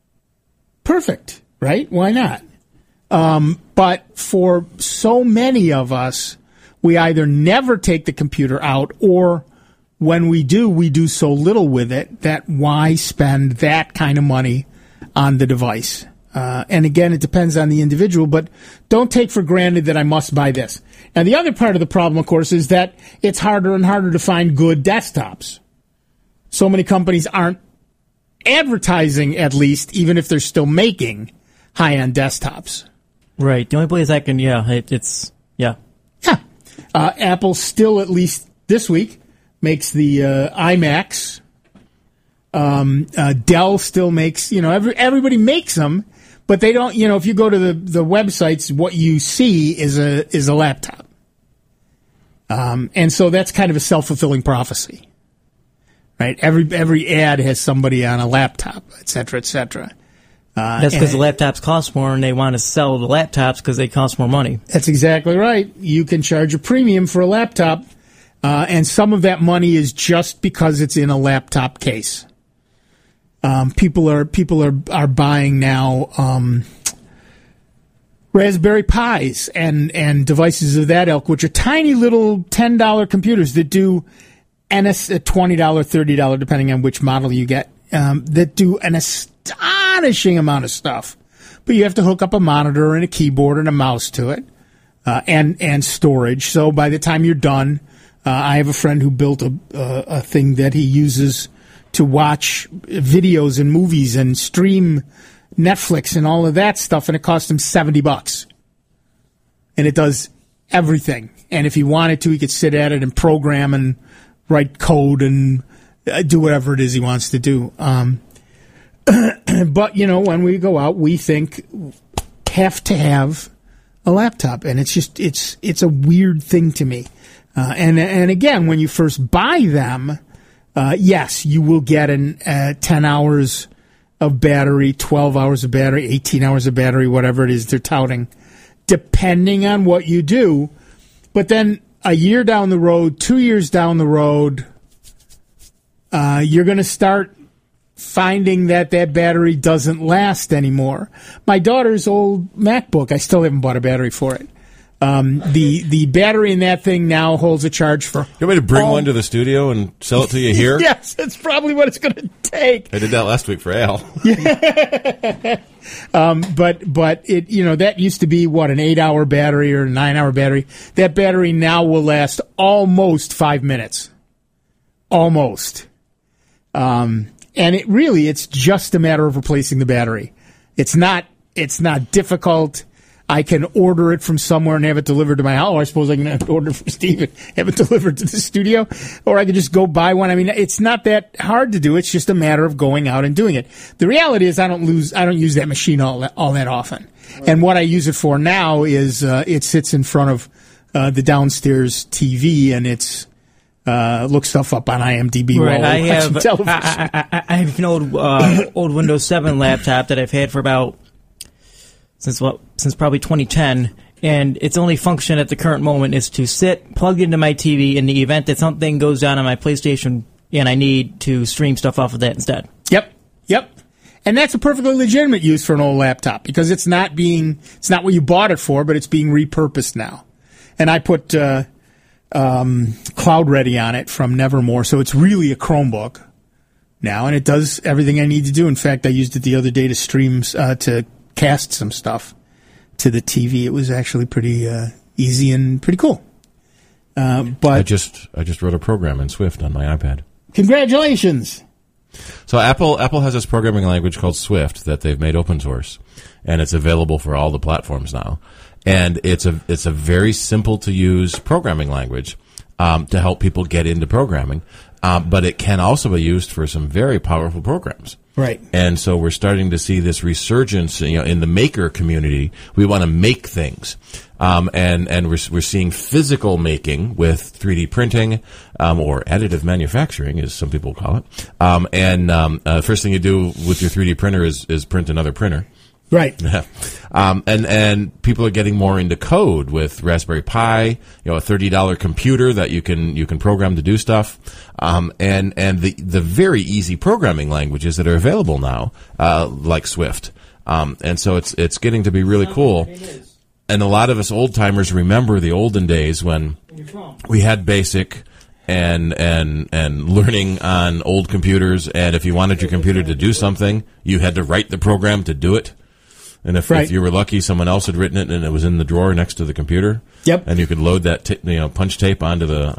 S2: right? Why not? But for so many of us, we either never take the computer out, or when we do so little with it that why spend that kind of money on the device? And again, it depends on the individual, but don't take for granted that I must buy this. And the other part of the problem, of course, is that it's harder and harder to find good desktops. So many companies aren't advertising, at least, even if they're still making high-end desktops.
S3: Right. The only place I can,
S2: Apple still, at least this week, makes the iMacs. Dell still makes, everybody makes them, but they don't, if you go to the websites, what you see is a laptop. And so that's kind of a self-fulfilling prophecy, right? Every ad has somebody on a laptop, et cetera, et cetera.
S3: That's because the laptops cost more, and they want to sell the laptops because they cost more money.
S2: That's exactly right. You can charge a premium for a laptop, and some of that money is just because it's in a laptop case. People are buying now Raspberry Pis and devices of that ilk, which are tiny little $10 computers that do $20, $30, depending on which model you get, that do an astonishing amount of stuff. But you have to hook up a monitor and a keyboard and a mouse to it, and storage. So by the time you're done, I have a friend who built a thing that he uses to watch videos and movies and stream Netflix and all of that stuff, and it cost him $70. And it does everything. And if he wanted to, he could sit at it and program and write code and do whatever it is he wants to do. But, when we go out, we have to have a laptop. And it's a weird thing to me. And again, when you first buy them, yes, you will get 10 hours of battery, 12 hours of battery, 18 hours of battery, whatever it is they're touting, depending on what you do. But then a year down the road, 2 years down the road, you're going to start finding that battery doesn't last anymore. My daughter's old MacBook, I still haven't bought a battery for it. The battery in that thing now holds a charge for...
S5: You want me to bring one to the studio and sell it to you here?
S2: Yes, that's probably what it's going to take.
S5: I did that last week for Al.
S2: But it, that used to be, an 8-hour battery or a 9-hour battery. That battery now will last almost 5 minutes. Almost. And it's just a matter of replacing the battery. It's not difficult. I can order it from somewhere and have it delivered to my house. I suppose I can order it from Steve and have it delivered to the studio. Or I can just go buy one. I mean, it's not that hard to do. It's just a matter of going out and doing it. The reality is I don't use that machine all that often. Right. And what I use it for now is it sits in front of the downstairs TV, and it's look stuff up on IMDb.
S3: Right,
S2: while
S3: I have
S2: television.
S3: I have an old Windows 7 laptop that I've had for about since probably 2010, and its only function at the current moment is to sit plugged into my TV in the event that something goes down on my PlayStation and I need to stream stuff off of that instead.
S2: Yep. And that's a perfectly legitimate use for an old laptop because it's not what you bought it for, but it's being repurposed now. And I put Cloud Ready on it from Nevermore, so it's really a Chromebook now, and it does everything I need to do. In fact, I used it the other day to stream, to cast some stuff to the TV. It was actually pretty easy and pretty cool. But
S5: I just wrote a program in Swift on my iPad.
S2: Congratulations!
S5: So Apple has this programming language called Swift that they've made open source, and it's available for all the platforms now. And it's a very simple to use programming language to help people get into programming, but it can also be used for some very powerful programs.
S2: Right.
S5: And so we're starting to see this resurgence, in the maker community. We want to make things. And we're seeing physical making with 3D printing, or additive manufacturing, as some people call it. First thing you do with your 3D printer is print another printer.
S2: Right.
S5: And people are getting more into code with Raspberry Pi, a $30 computer that you can program to do stuff. And the very easy programming languages that are available now, like Swift. And so it's getting to be really cool. And a lot of us old timers remember the olden days when we had BASIC and learning on old computers, and if you wanted your computer to do something, you had to write the program to do it. And if you were lucky, someone else had written it, and it was in the drawer next to the computer.
S2: Yep.
S5: And you could load that punch tape onto the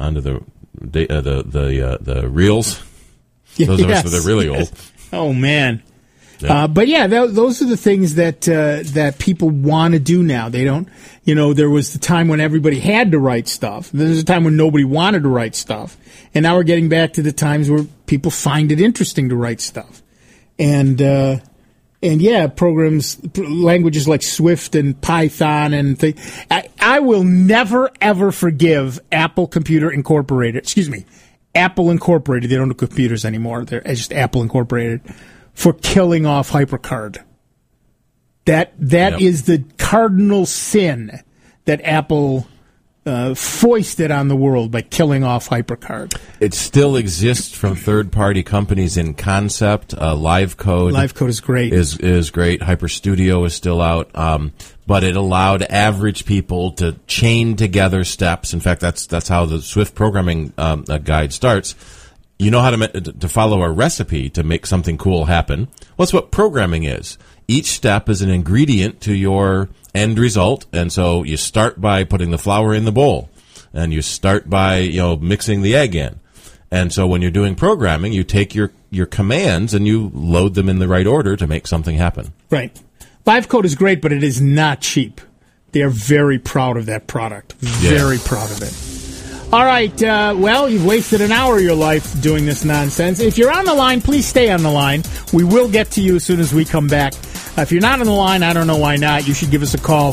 S5: reels. Those of us that are really old.
S2: Oh man.
S5: Yeah.
S2: But yeah, those are the things that people want to do now. They don't, there was the time when everybody had to write stuff. There's a time when nobody wanted to write stuff. And now we're getting back to the times where people find it interesting to write stuff. And yeah, languages like Swift and Python and I will never, ever forgive Apple Incorporated. They don't do computers anymore. They're just Apple Incorporated for killing off HyperCard. That is the cardinal sin that Apple foisted on the world by killing off HyperCard.
S5: It still exists from third-party companies in concept. LiveCode.
S2: LiveCode is great.
S5: Is great. HyperStudio is still out. But it allowed average people to chain together steps. In fact, that's how the Swift programming guide starts. You know how to follow a recipe to make something cool happen. Well, that's what programming is. Each step is an ingredient to your end result, and so you start by putting the flour in the bowl, and you start by mixing the egg in. And so when you're doing programming, you take your commands and you load them in the right order to make something happen.
S2: Right. LiveCode is great, but it is not cheap. They are very proud of that product. Very proud of it. All right, well, you've wasted an hour of your life doing this nonsense. If you're on the line, please stay on the line. We will get to you as soon as we come back. If you're not on the line, I don't know why not. You should give us a call,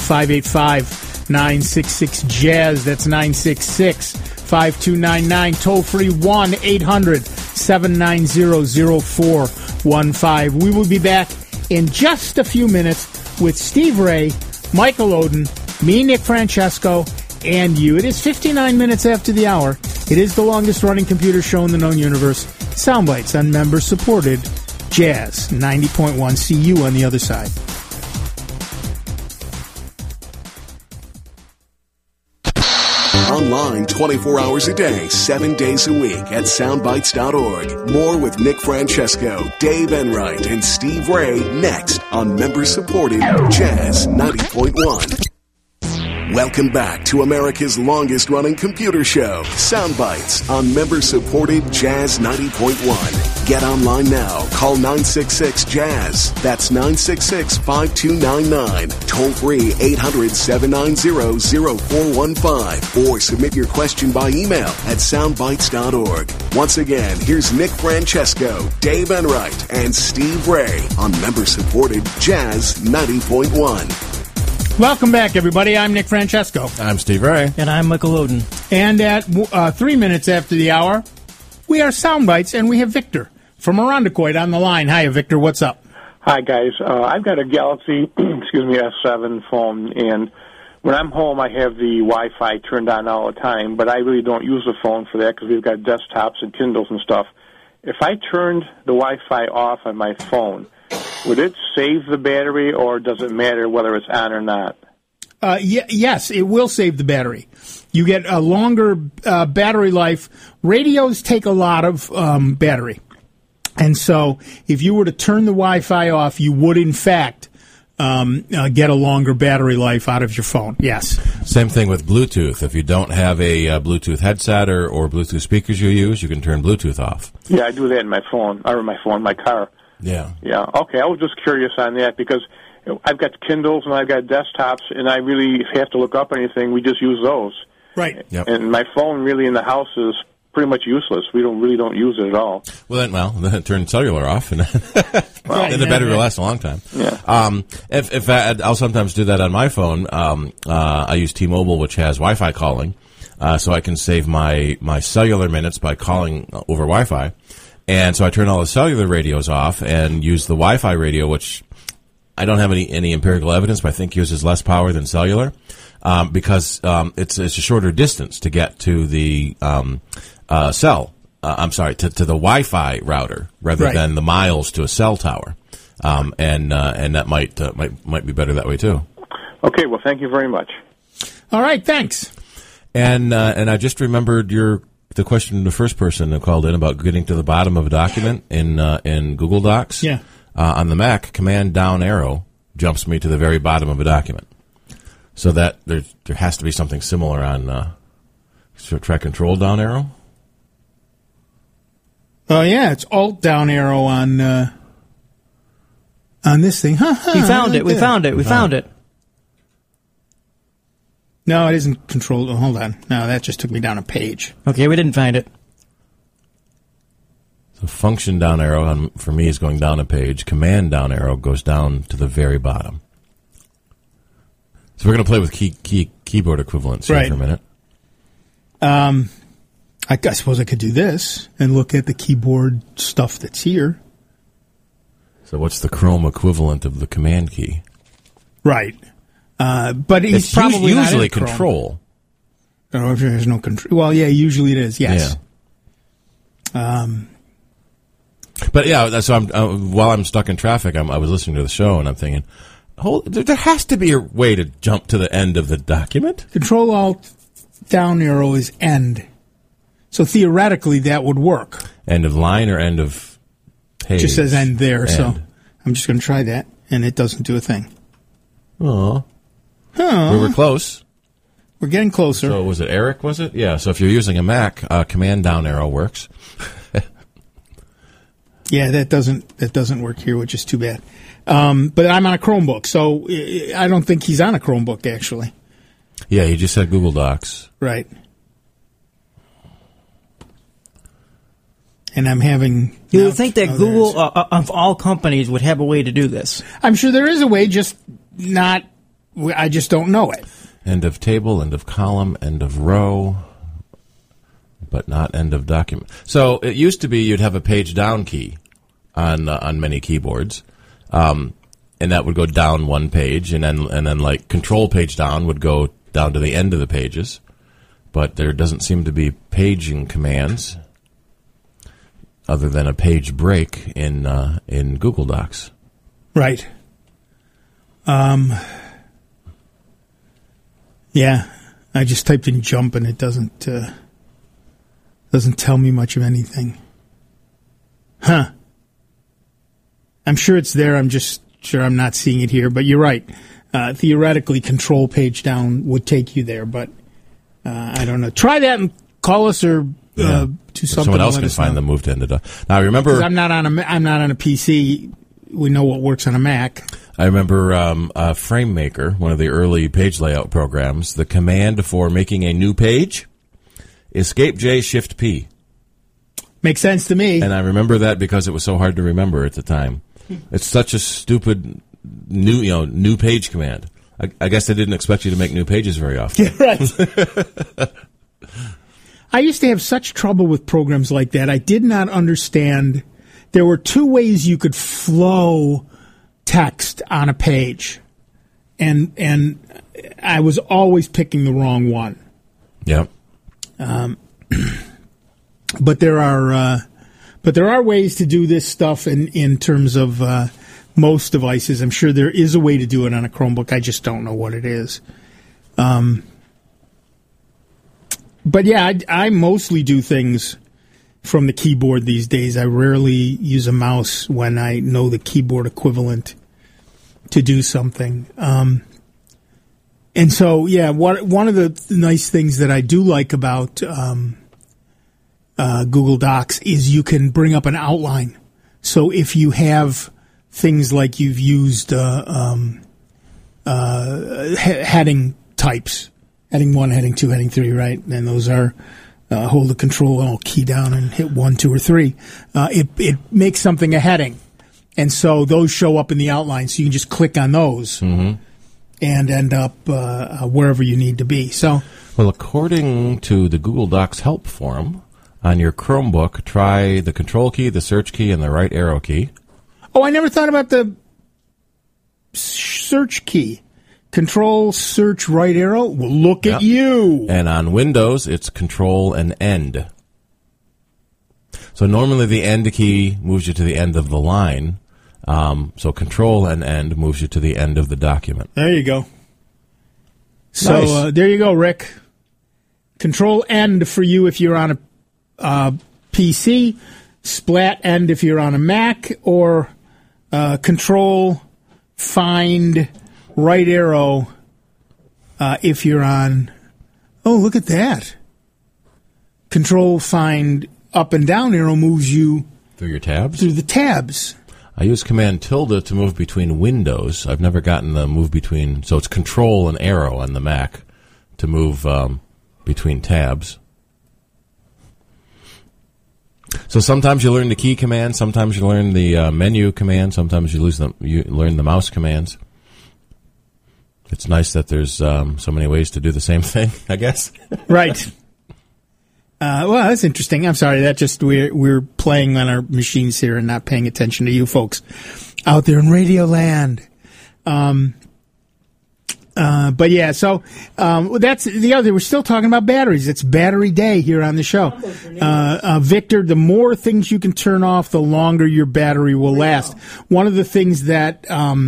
S2: 585-966-JAZZ. That's 966-5299. Toll free 1-800-790-0415. We will be back in just a few minutes with Steve Ray, Michael Oden, me, Nick Francesco, and you. It is 59 minutes after the hour. It is the longest-running computer show in the known universe. Soundbites on member-supported Jazz 90.1. See you on the other side.
S1: Online 24 hours a day, 7 days a week at soundbites.org. More with Nick Francesco, Dave Enright, and Steve Ray next on member-supported Jazz 90.1. Welcome back to America's longest-running computer show, Soundbites, on member-supported Jazz 90.1. Get online now. Call 966-JAZZ. That's 966-5299. Toll free 800-790-0415. Or submit your question by email at soundbites.org. Once again, here's Nick Francesco, Dave Enright, and Steve Ray on member-supported Jazz 90.1.
S2: Welcome back, everybody. I'm Nick Francesco.
S5: I'm Steve Ray.
S3: And I'm Michael Oden.
S2: And at 3 minutes after the hour, we are Soundbites, and we have Victor from Irondequoit on the line. Hi, Victor. What's up?
S6: Hi, guys. I've got a Galaxy, S7 phone, and when I'm home, I have the Wi-Fi turned on all the time, but I really don't use the phone for that because we've got desktops and Kindles and stuff. If I turned the Wi-Fi off on my phone, would it save the battery, or does it matter whether it's on or not?
S2: Yes, it will save the battery. You get a longer battery life. Radios take a lot of battery. And so if you were to turn the Wi-Fi off, you would, in fact, get a longer battery life out of your phone. Yes.
S5: Same thing with Bluetooth. If you don't have a Bluetooth headset or Bluetooth speakers you use, you can turn Bluetooth off.
S6: Yeah, I do that in my phone, or my car.
S5: Yeah.
S6: Yeah. Okay, I was just curious on that because I've got Kindles and I've got desktops, and I really, if I have to look up anything, we just use those.
S2: Right.
S5: Yep.
S6: And my phone really in the house is pretty much useless. We don't use it at all.
S5: Well, then turn cellular off, and then the battery will last a long time.
S6: Yeah.
S5: If I'll sometimes do that on my phone. I use T-Mobile, which has Wi-Fi calling, so I can save my cellular minutes by calling over Wi-Fi. And so I turn all the cellular radios off and use the Wi-Fi radio, which I don't have any empirical evidence, but I think uses less power than cellular, because it's a shorter distance to get to the to the Wi-Fi router rather than the miles to a cell tower, and that might be better that way too.
S6: Okay, well, thank you very much.
S2: All right, thanks.
S5: And I just remembered the question of the first person who called in about getting to the bottom of a document in Google Docs.
S2: Yeah.
S5: On the Mac, Command down arrow jumps me to the very bottom of a document. So that there has to be something similar on try Control down arrow.
S2: Oh yeah, it's Alt down arrow on this thing.
S3: We found it. We found it.
S2: No, it isn't Control. Oh, hold on. No, that just took me down a page.
S3: Okay, we didn't find it.
S5: So function down arrow for me is going down a page. Command down arrow goes down to the very bottom. So we're going to play with keyboard equivalents here for a minute.
S2: I suppose I could do this and look at the keyboard stuff that's here.
S5: So what's the Chrome equivalent of the Command key?
S2: Right. But it's probably
S5: usually
S2: not in
S5: Control.
S2: Oh, there's no Control. Well, yeah, usually it is. Yes.
S5: Yeah. But yeah, so while I'm stuck in traffic, I was listening to the show and I'm thinking, there has to be a way to jump to the end of the document.
S2: Control Alt down arrow is end. So theoretically, that would work.
S5: End of line or end of page?
S2: It just says end there, so I'm just going to try that, and it doesn't do a thing.
S5: Oh. We were close.
S2: We're getting closer.
S5: So was it Eric, was it? Yeah, so if you're using a Mac, Command down arrow works.
S2: Yeah, that doesn't work here, which is too bad. But I'm on a Chromebook, so I don't think he's on a Chromebook, actually.
S5: Yeah, he just said Google Docs.
S2: Right. And I'm having...
S3: You would think that Google, of all companies, would have a way to do this.
S2: I'm sure there is a way, just not... I just don't know it.
S5: End of table, end of column, end of row, but not end of document. So it used to be you'd have a page down key on many keyboards, and that would go down one page, and then like Control page down would go down to the end of the pages, but there doesn't seem to be paging commands other than a page break in Google Docs.
S2: Right. Yeah, I just typed in jump and it doesn't tell me much of anything. Huh. I'm sure it's there. I'm just sure I'm not seeing it here. But you're right. Theoretically, Control page down would take you there, but I don't know. Try that and call us or do something.
S5: Someone else can find the move to end it up. Now, I remember
S2: I'm not on a PC. We know what works on a Mac.
S5: I remember FrameMaker, one of the early page layout programs. The command for making a new page: Escape J, Shift P.
S2: Makes sense to me.
S5: And I remember that because it was so hard to remember at the time. It's such a stupid new page command. I guess they didn't expect you to make new pages very often.
S2: Yeah, right. I used to have such trouble with programs like that. I did not understand. There were two ways you could flow text on a page, and I was always picking the wrong one.
S5: Yep.
S2: But there are ways to do this stuff in terms of most devices. I'm sure there is a way to do it on a Chromebook. I just don't know what it is. But yeah, I mostly do things from the keyboard these days. I rarely use a mouse when I know the keyboard equivalent to do something. And so, yeah, one of the nice things that I do like about Google Docs is you can bring up an outline. So if you have things like you've used heading types, heading 1, heading 2, heading 3, right? And those are hold the control and key down and hit 1, 2, or 3. It makes something a heading. And so those show up in the outline, so you can just click on those and end up wherever you need to be. So,
S5: well, according to the Google Docs help forum, on your Chromebook, try the control key, the search key, and the right arrow key.
S2: Oh, I never thought about the search key. Control, search, right arrow. Well, look at you.
S5: And on Windows, it's Control and End. So normally the End key moves you to the end of the line. So Control and End moves you to the end of the document.
S2: There you go. So
S5: Nice.
S2: There you go, Rick. Control End for you if you're on a PC. Splat End if you're on a Mac. Or Control, Find, right arrow if you're on... Oh, look at that. Control, Find, up and down arrow moves you...
S5: Through your tabs?
S2: Through the tabs.
S5: I use Command tilde to move between windows. I've never gotten the move between... So it's Control and arrow on the Mac to move between tabs. So sometimes you learn the key command, sometimes you learn the menu command, sometimes you learn the mouse commands. It's nice that there's so many ways to do the same thing, I guess.
S2: Right. Well, that's interesting. I'm sorry. That just we're playing on our machines here and not paying attention to you folks out there in Radio Land. But yeah, so that's the other. We're still talking about batteries. It's Battery Day here on the show. Victor, the more things you can turn off, the longer your battery will last. One of the things that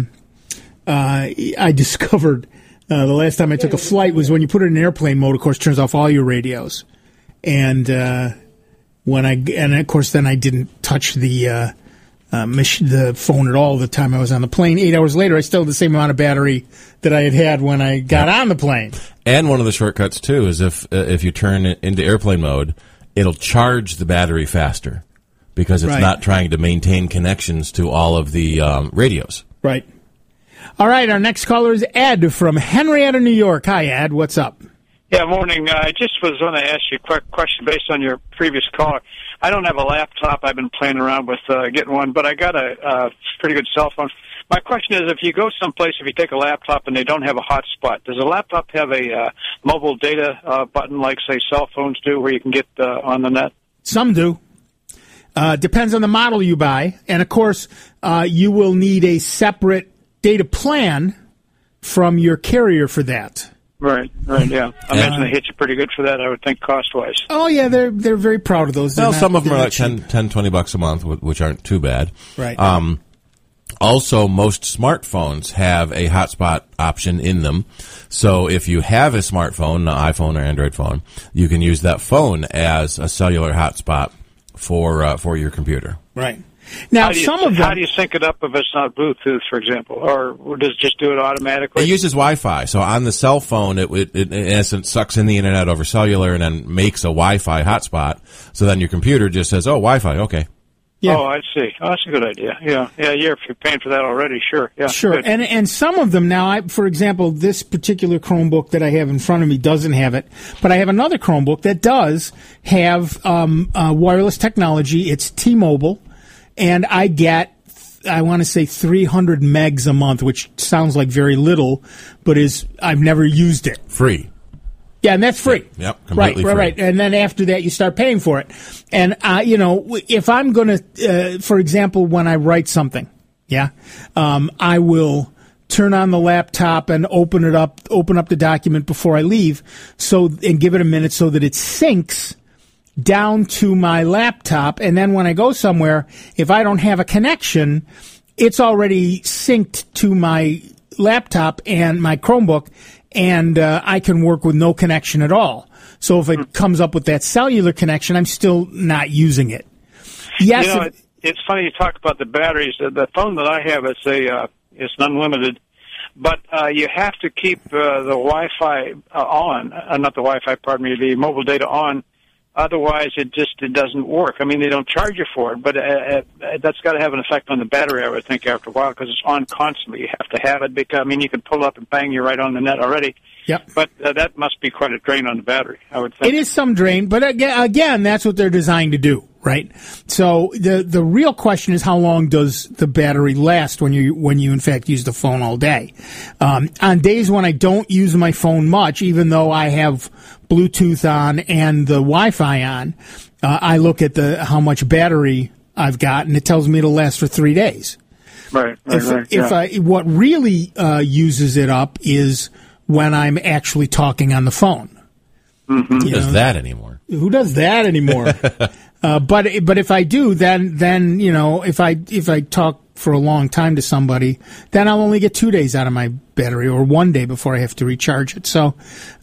S2: I discovered the last time I took a flight was when you put it in airplane mode, of course, it turns off all your radios. And of course, then I didn't touch the phone at all the time I was on the plane. 8 hours later, I still had the same amount of battery that I had when I got on the plane.
S5: And one of the shortcuts, too, is if you turn it into airplane mode, it'll charge the battery faster because it's not trying to maintain connections to all of the radios.
S2: Right. All right, our next caller is Ed from Henrietta, New York. Hi, Ed. What's up?
S7: Yeah, morning. I just was going to ask you a quick question based on your previous caller. I don't have a laptop. I've been playing around with getting one, but I got a pretty good cell phone. My question is, if you go someplace, if you take a laptop and they don't have a hotspot, does a laptop have a mobile data button like, say, cell phones do where you can get on the net?
S2: Some do. Depends on the model you buy. And, of course, you will need a separate data plan from your carrier for that.
S7: Right, yeah. I imagine they hit you pretty good for that, I would think, cost-wise.
S2: Oh, yeah, they're very proud of those.
S5: Well, some of them are like $10, $20 a month, which aren't too bad.
S2: Right.
S5: Also, most smartphones have a hotspot option in them. So if you have a smartphone, an iPhone or Android phone, you can use that phone as a cellular hotspot for your computer.
S2: Right. Now,
S7: how do you sync it up if it's not Bluetooth, for example, or does it just do it automatically?
S5: It uses Wi-Fi. So on the cell phone, it in essence sucks in the internet over cellular and then makes a Wi-Fi hotspot. So then your computer just says, "Oh, Wi-Fi, okay."
S2: Yeah.
S7: Oh, I see. Oh, that's a good idea. Yeah. If you're paying for that already, sure. Yeah,
S2: sure.
S7: Good.
S2: And some of them now, for example, this particular Chromebook that I have in front of me doesn't have it, but I have another Chromebook that does have wireless technology. It's T-Mobile. And I get, I want to say 300 megs a month, which sounds like very little, but I've never used it.
S5: Free.
S2: Yeah, and that's free.
S5: Yep, completely free.
S2: Right. And then after that, you start paying for it. And, if I'm going to, for example, when I write something, I will turn on the laptop and open up the document before I leave, and give it a minute so that it syncs down to my laptop. And then when I go somewhere, if I don't have a connection, it's already synced to my laptop and my Chromebook, and I can work with no connection at all. So if it comes up with that cellular connection, I'm still not using it. Yes,
S7: it's funny you talk about the batteries. The phone that I have, it's unlimited, but you have to keep the Wi-Fi on, not the Wi-Fi, pardon me, the mobile data on. Otherwise, it doesn't work. I mean, they don't charge you for it, but that's got to have an effect on the battery, I would think, after a while, because it's on constantly. You have to have it because, I mean, you can pull up and bang, you're right on the net already.
S2: Yep.
S7: But that must be quite a drain on the battery, I would think.
S2: It is some drain, but again, that's what they're designed to do, right? So the real question is, how long does the battery last when you in fact use the phone all day? On days when I don't use my phone much, even though I have Bluetooth on and the Wi-Fi on, I look at how much battery I've got, and it tells me it'll last for 3 days.
S7: Right.
S2: What really uses it up is when I'm actually talking on the phone.
S5: Mm-hmm. Who does that anymore?
S2: Who does that anymore? But if I do, then if I talk for a long time to somebody, then I'll only get 2 days out of my battery, or 1 day before I have to recharge it. So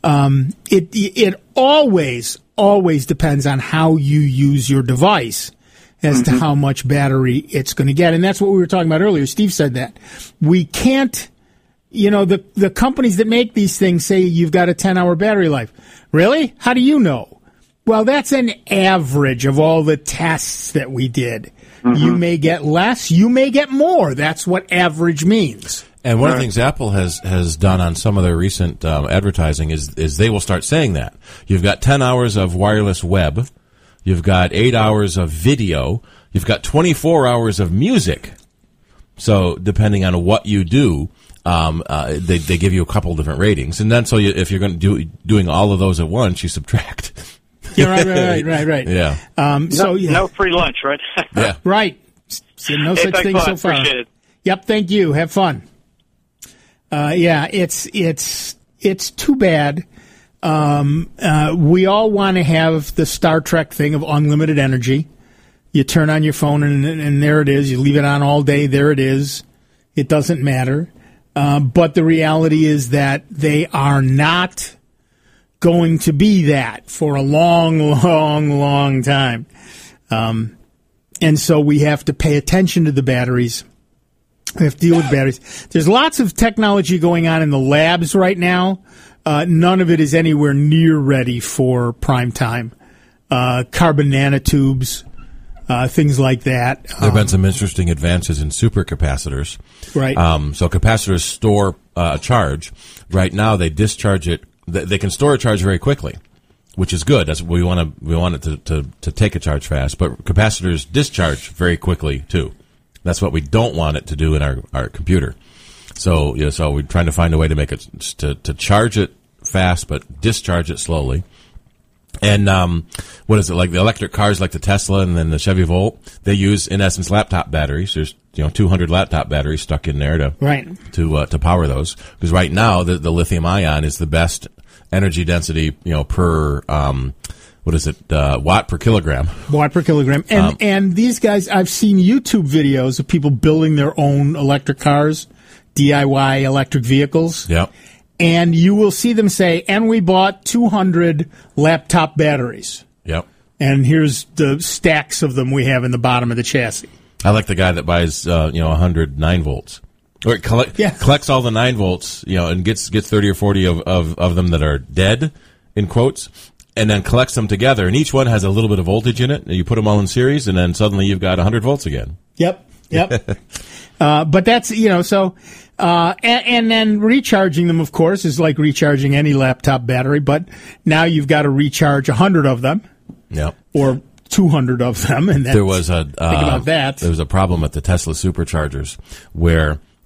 S2: it always depends on how you use your device as to how much battery it's going to get. And that's what we were talking about earlier. Steve said that. We can't, the companies that make these things say you've got a 10-hour battery life. Really? How do you know? Well, that's an average of all the tests that we did. You may get less, you may get more. That's what average means.
S5: And one of the things Apple has done on some of their recent advertising is they will start saying that. You've got 10 hours of wireless web. You've got 8 hours of video. You've got 24 hours of music. So depending on what you do, they give you a couple different ratings. And then if you're going to doing all of those at once, you subtract.
S2: Yeah, right.
S5: Yeah.
S7: No free lunch, right?
S5: Yeah.
S2: Right. So no such thing so far.
S7: Appreciate it.
S2: Yep. Thank you. Have fun. It's too bad. We all want to have the Star Trek thing of unlimited energy. You turn on your phone and there it is. You leave it on all day. There it is. It doesn't matter. But the reality is that they are not going to be that for a long, long, long time. And so we have to pay attention to the batteries. We have to deal with batteries. There's lots of technology going on in the labs right now. None of it is anywhere near ready for prime time. Carbon nanotubes, things like that.
S5: There have been some interesting advances in supercapacitors.
S2: Right.
S5: So capacitors store a charge. Right now, they discharge it. They can store a charge very quickly, which is good. That's what we want it to take a charge fast. But capacitors discharge very quickly too. That's what we don't want it to do in our computer. So so we're trying to find a way to make it to charge it fast but discharge it slowly. And what is it, like the electric cars, like the Tesla and then the Chevy Volt? They use, in essence, laptop batteries. There's 200 laptop batteries stuck in there to power those. Because right now the lithium ion is the best energy density per watt per kilogram.
S2: Watt per kilogram. And these guys, I've seen YouTube videos of people building their own electric cars, DIY electric vehicles.
S5: Yep.
S2: And you will see them say, and we bought 200 laptop batteries.
S5: Yep.
S2: And here's the stacks of them we have in the bottom of the chassis.
S5: I like the guy that buys 100 9 volts. Or collects all the 9 volts, and gets 30 or 40 of them that are dead, in quotes, and then collects them together, and each one has a little bit of voltage in it, and you put them all in series, and then suddenly you've got 100 volts again.
S2: Yep. But that's, and then recharging them, of course, is like recharging any laptop battery, but now you've got to recharge 100 of them.
S5: Yep.
S2: Or 200 of them. And
S5: there was
S2: think about that.
S5: There was a problem at the Tesla superchargers where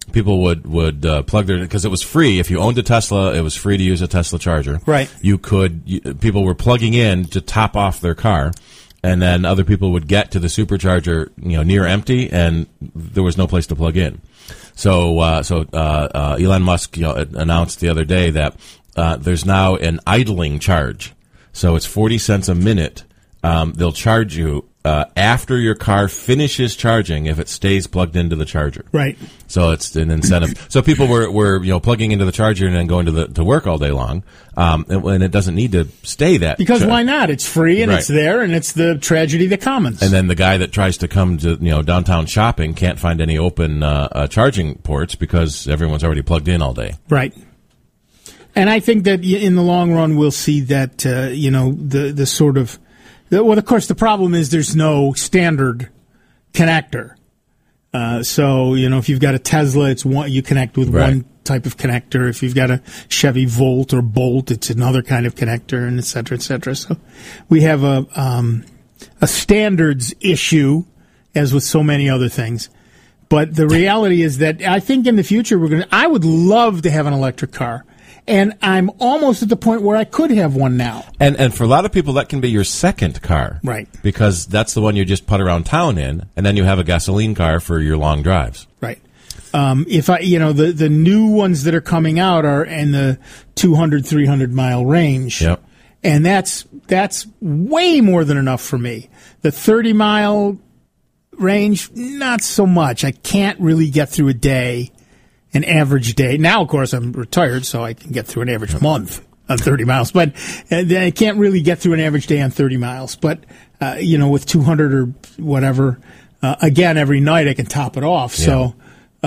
S5: people would plug their, because it was free. If you owned a Tesla, it was free to use a Tesla charger.
S2: Right.
S5: People were plugging in to top off their car, and then other people would get to the supercharger, near empty, and there was no place to plug in. So Elon Musk announced the other day that there's now an idling charge. So it's 40 cents a minute. They'll charge you after your car finishes charging if it stays plugged into the charger.
S2: Right.
S5: So it's an incentive. So people were plugging into the charger and then going to work all day long, and it doesn't need to stay that.
S2: Because why not? It's free and
S5: Right.
S2: it's there, and it's the tragedy of the commons.
S5: And then the guy that tries to come to downtown shopping can't find any open charging ports because everyone's already plugged in all day.
S2: Right. And I think that in the long run, we'll see that, the sort of, well, of course, the problem is there's no standard connector. So, if you've got a Tesla, it's one, you connect with
S5: Right.
S2: one type of connector. If you've got a Chevy Volt or Bolt, it's another kind of connector, and et cetera, et cetera. So we have a standards issue, as with so many other things. But the reality is that I think in the future I would love to have an electric car. And I'm almost at the point where I could have one now.
S5: And for a lot of people, that can be your second car.
S2: Right.
S5: Because that's the one you just put around town in, and then you have a gasoline car for your long drives.
S2: Right. The new ones that are coming out are in the 200, 300 mile range.
S5: Yep.
S2: And that's way more than enough for me. The 30 mile range, not so much. I can't really get through an average day. Now, of course, I'm retired, so I can get through an average month on 30 miles. But I can't really get through an average day on 30 miles. But, with 200 or whatever, again, every night I can top it off.
S5: Yeah.
S2: So,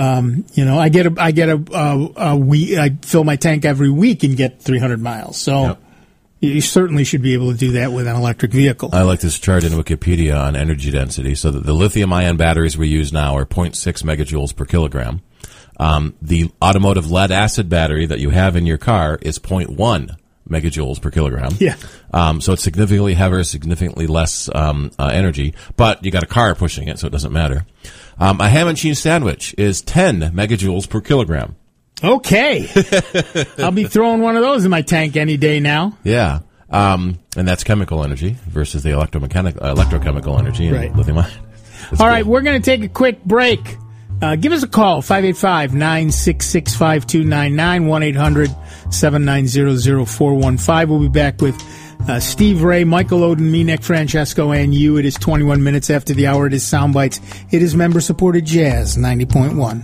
S2: I fill my tank every week and get 300 miles. So
S5: Yep.
S2: You certainly should be able to do that with an electric vehicle.
S5: I like this chart in Wikipedia on energy density. So that the lithium-ion batteries we use now are 0.6 megajoules per kilogram. The automotive lead-acid battery that you have in your car is 0.1 megajoules per kilogram.
S2: Yeah.
S5: So it's significantly heavier, significantly less energy, but you got a car pushing it, so it doesn't matter. A ham and cheese sandwich is 10 megajoules per kilogram.
S2: Okay. I'll be throwing one of those in my tank any day now.
S5: Yeah. And that's chemical energy versus the electrochemical energy in
S2: Right.
S5: lithium-ion.
S2: All right, we're going to take a quick break. Give us a call, 585-966-5299, 1-800-790-0415. We'll be back with Steve Ray, Michael Oden, me, Nick Francesco, and you. It is 21 minutes after the hour. It is Soundbites. It is member-supported Jazz 90.1.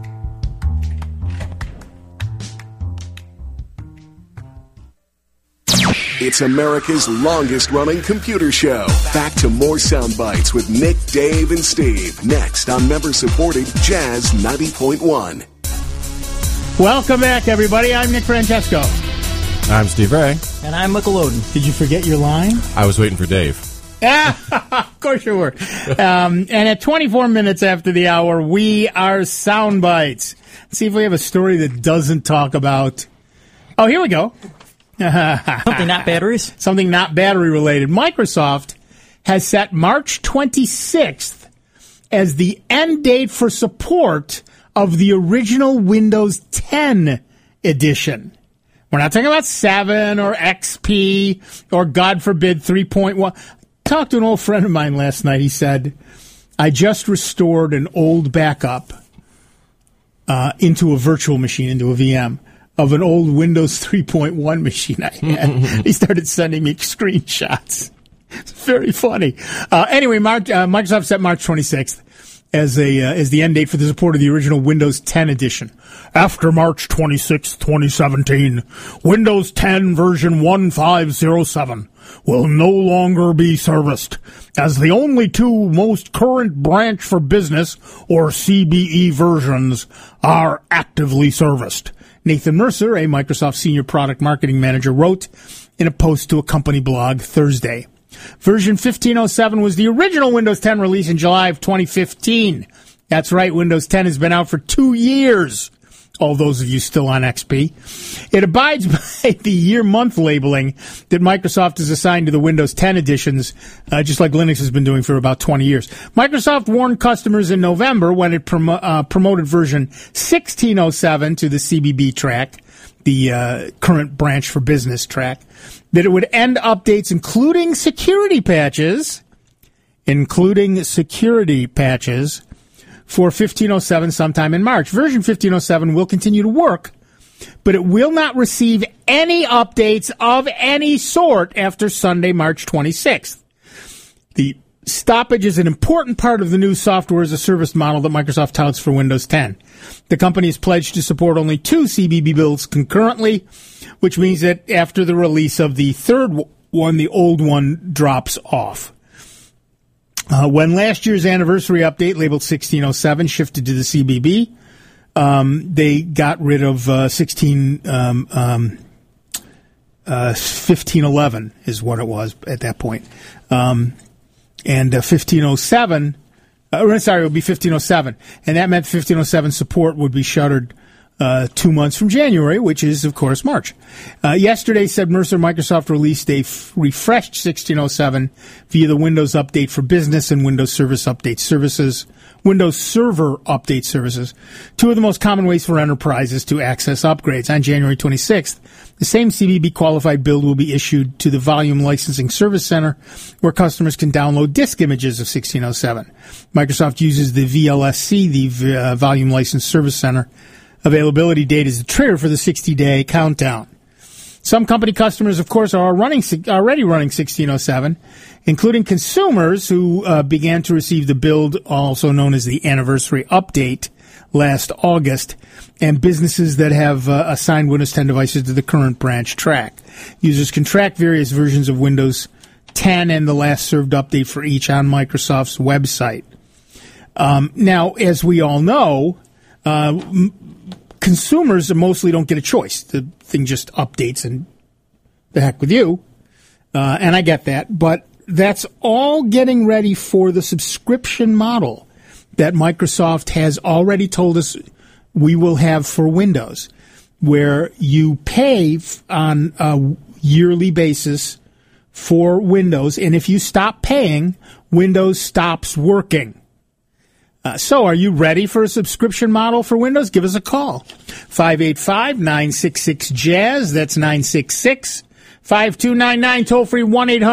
S1: It's America's longest-running computer show. Back to more sound bites with Nick, Dave, and Steve. Next on member-supported Jazz 90.1.
S2: Welcome back, everybody. I'm Nick Francesco.
S5: I'm Steve Ray.
S3: And I'm Michael Oden.
S2: Did you forget your line?
S5: I was waiting for Dave.
S2: Of course you were. And at 24 minutes after the hour, we are Sound Bites. Let's see if we have a story that doesn't talk about... Oh, here we go.
S3: Something not batteries?
S2: Something not battery related. Microsoft has set March 26th as the end date for support of the original Windows 10 edition. We're not talking about 7 or XP or, God forbid, 3.1. I talked to an old friend of mine last night. He said, I just restored an old backup into a virtual machine, into a VM, of an old Windows 3.1 machine I had. He started sending me screenshots. It's very funny. Anyway, Microsoft set March 26th as the end date for the support of the original Windows 10 edition. After March 26, 2017, Windows 10 version 1507 will no longer be serviced, as the only two most current Branch for Business, or CBE versions, are actively serviced. Nathan Mercer, a Microsoft Senior Product Marketing Manager, wrote in a post to a company blog Thursday. Version 1507 was the original Windows 10 release in July of 2015. That's right, Windows 10 has been out for 2 years. all those of you still on XP. It abides by the year-month labeling that Microsoft has assigned to the Windows 10 editions, just like Linux has been doing for about 20 years. Microsoft warned customers in November when it promoted version 1607 to the CBB track, the current branch for business track, that it would end updates including security patches for 1507 sometime in March. Version 1507 will continue to work, but it will not receive any updates of any sort after Sunday, March 26th. The stoppage is an important part of the new software as a service model that Microsoft touts for Windows 10. The company is pledged to support only 2 CBB builds concurrently, which means that after the release of the third one, the old one drops off. When last year's anniversary update, labeled 1607, shifted to the CBB, they got rid of 1511 is what it was at that point. And 1507, it would be 1507. And that meant 1507 support would be shuttered 2 months from January, which is, of course, March. Yesterday, said Mercer, Microsoft released a refreshed 1607 via the Windows Update for Business and Windows Server Update Services, two of the most common ways for enterprises to access upgrades. On January 26th, the same CBB-qualified build will be issued to the Volume Licensing Service Center, where customers can download disk images of 1607. Microsoft uses the VLSC, the Volume License Service Center. Availability date is the trigger for the 60-day countdown. Some company customers, of course, are already running 1607, including consumers who began to receive the build, also known as the anniversary update, last August, and businesses that have assigned Windows 10 devices to the current branch track. Users can track various versions of Windows 10 and the last served update for each on Microsoft's website. Now, as we all know, consumers mostly don't get a choice. The thing just updates and the heck with you. And I get that. But that's all getting ready for the subscription model that Microsoft has already told us we will have for Windows, where you pay on a yearly basis for Windows. And if you stop paying, Windows stops working. So are you ready for a subscription model for Windows? Give us a call. 585-966-JAZZ. That's 966-5299. Toll free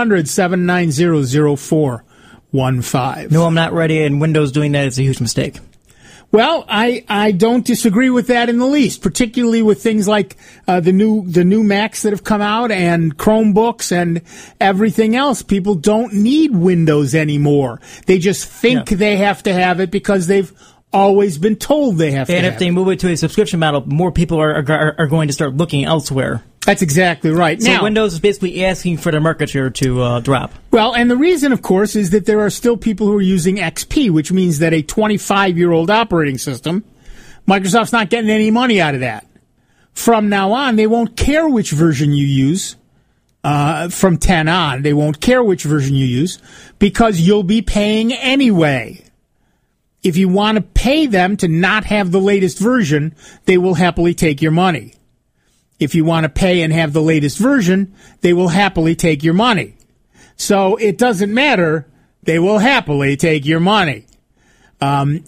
S2: 1-800-790-0415.
S3: No, I'm not ready, and Windows doing that is a huge mistake.
S2: Well, I don't disagree with that in the least, particularly with things like the new Macs that have come out and Chromebooks and everything else. People don't need Windows anymore. They just think they have to have it because they've always been told they have to have it. And if
S3: they move it to a subscription model, more people are going to start looking elsewhere.
S2: That's exactly right.
S3: So now, Windows is basically asking for the market share to drop.
S2: Well, and the reason, of course, is that there are still people who are using XP, which means that a 25-year-old operating system, Microsoft's not getting any money out of that. From now on, they won't care which version you use. From 10 on, they won't care which version you use because you'll be paying anyway. If you want to pay them to not have the latest version, they will happily take your money. If you want to pay and have the latest version, they will happily take your money. So it doesn't matter. They will happily take your money. And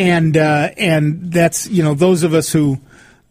S2: that's, those of us who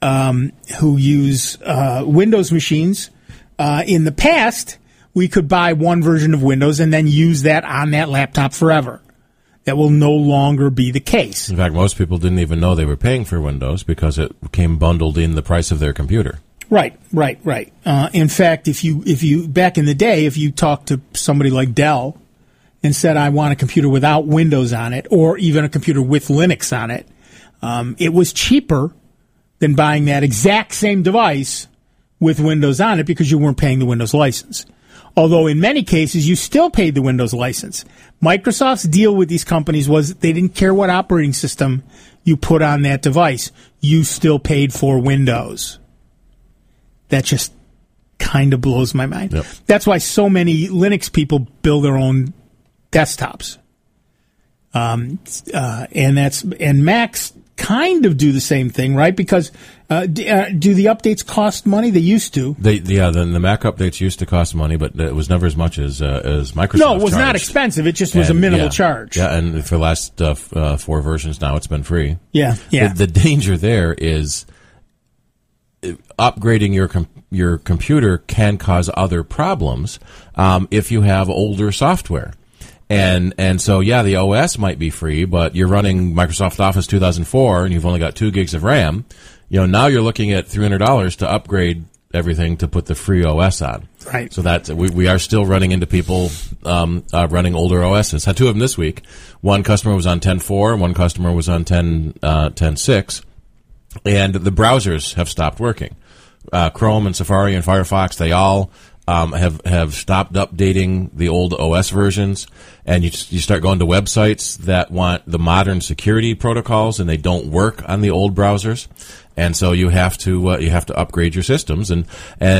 S2: use Windows machines, in the past, we could buy one version of Windows and then use that on that laptop forever. That will no longer be the case.
S5: In fact, most people didn't even know they were paying for Windows because it came bundled in the price of their computer.
S2: Right. In fact, if you back in the day, if you talked to somebody like Dell and said, I want a computer without Windows on it, or even a computer with Linux on it, it was cheaper than buying that exact same device with Windows on it because you weren't paying the Windows license. Although in many cases, you still paid the Windows license. Microsoft's deal with these companies was they didn't care what operating system you put on that device. You still paid for Windows. That just kind of blows my mind. Yep. That's why so many Linux people build their own desktops. And Macs kind of do the same thing, right? Because do the updates cost money? They used to.
S5: The Mac updates used to cost money, but it was never as much as Microsoft.
S2: No, it was
S5: charged.
S2: not expensive. It just was a minimal charge.
S5: Yeah, and for the last 4 versions now, it's been free.
S2: Yeah.
S5: The danger there is upgrading your computer can cause other problems if you have older software. And so, the OS might be free, but you're running Microsoft Office 2004 and you've only got 2 gigs of RAM. Now you're looking at $300 to upgrade everything to put the free OS on.
S2: Right.
S5: So that's, we are still running into people running older OSs. Had 2 of them this week. One customer was on 10.4 and one customer was on 10.6. And the browsers have stopped working. Chrome and Safari and Firefox, they all have stopped updating the old OS versions, and you start going to websites that want the modern security protocols, and they don't work on the old browsers, and so you have to upgrade your systems. And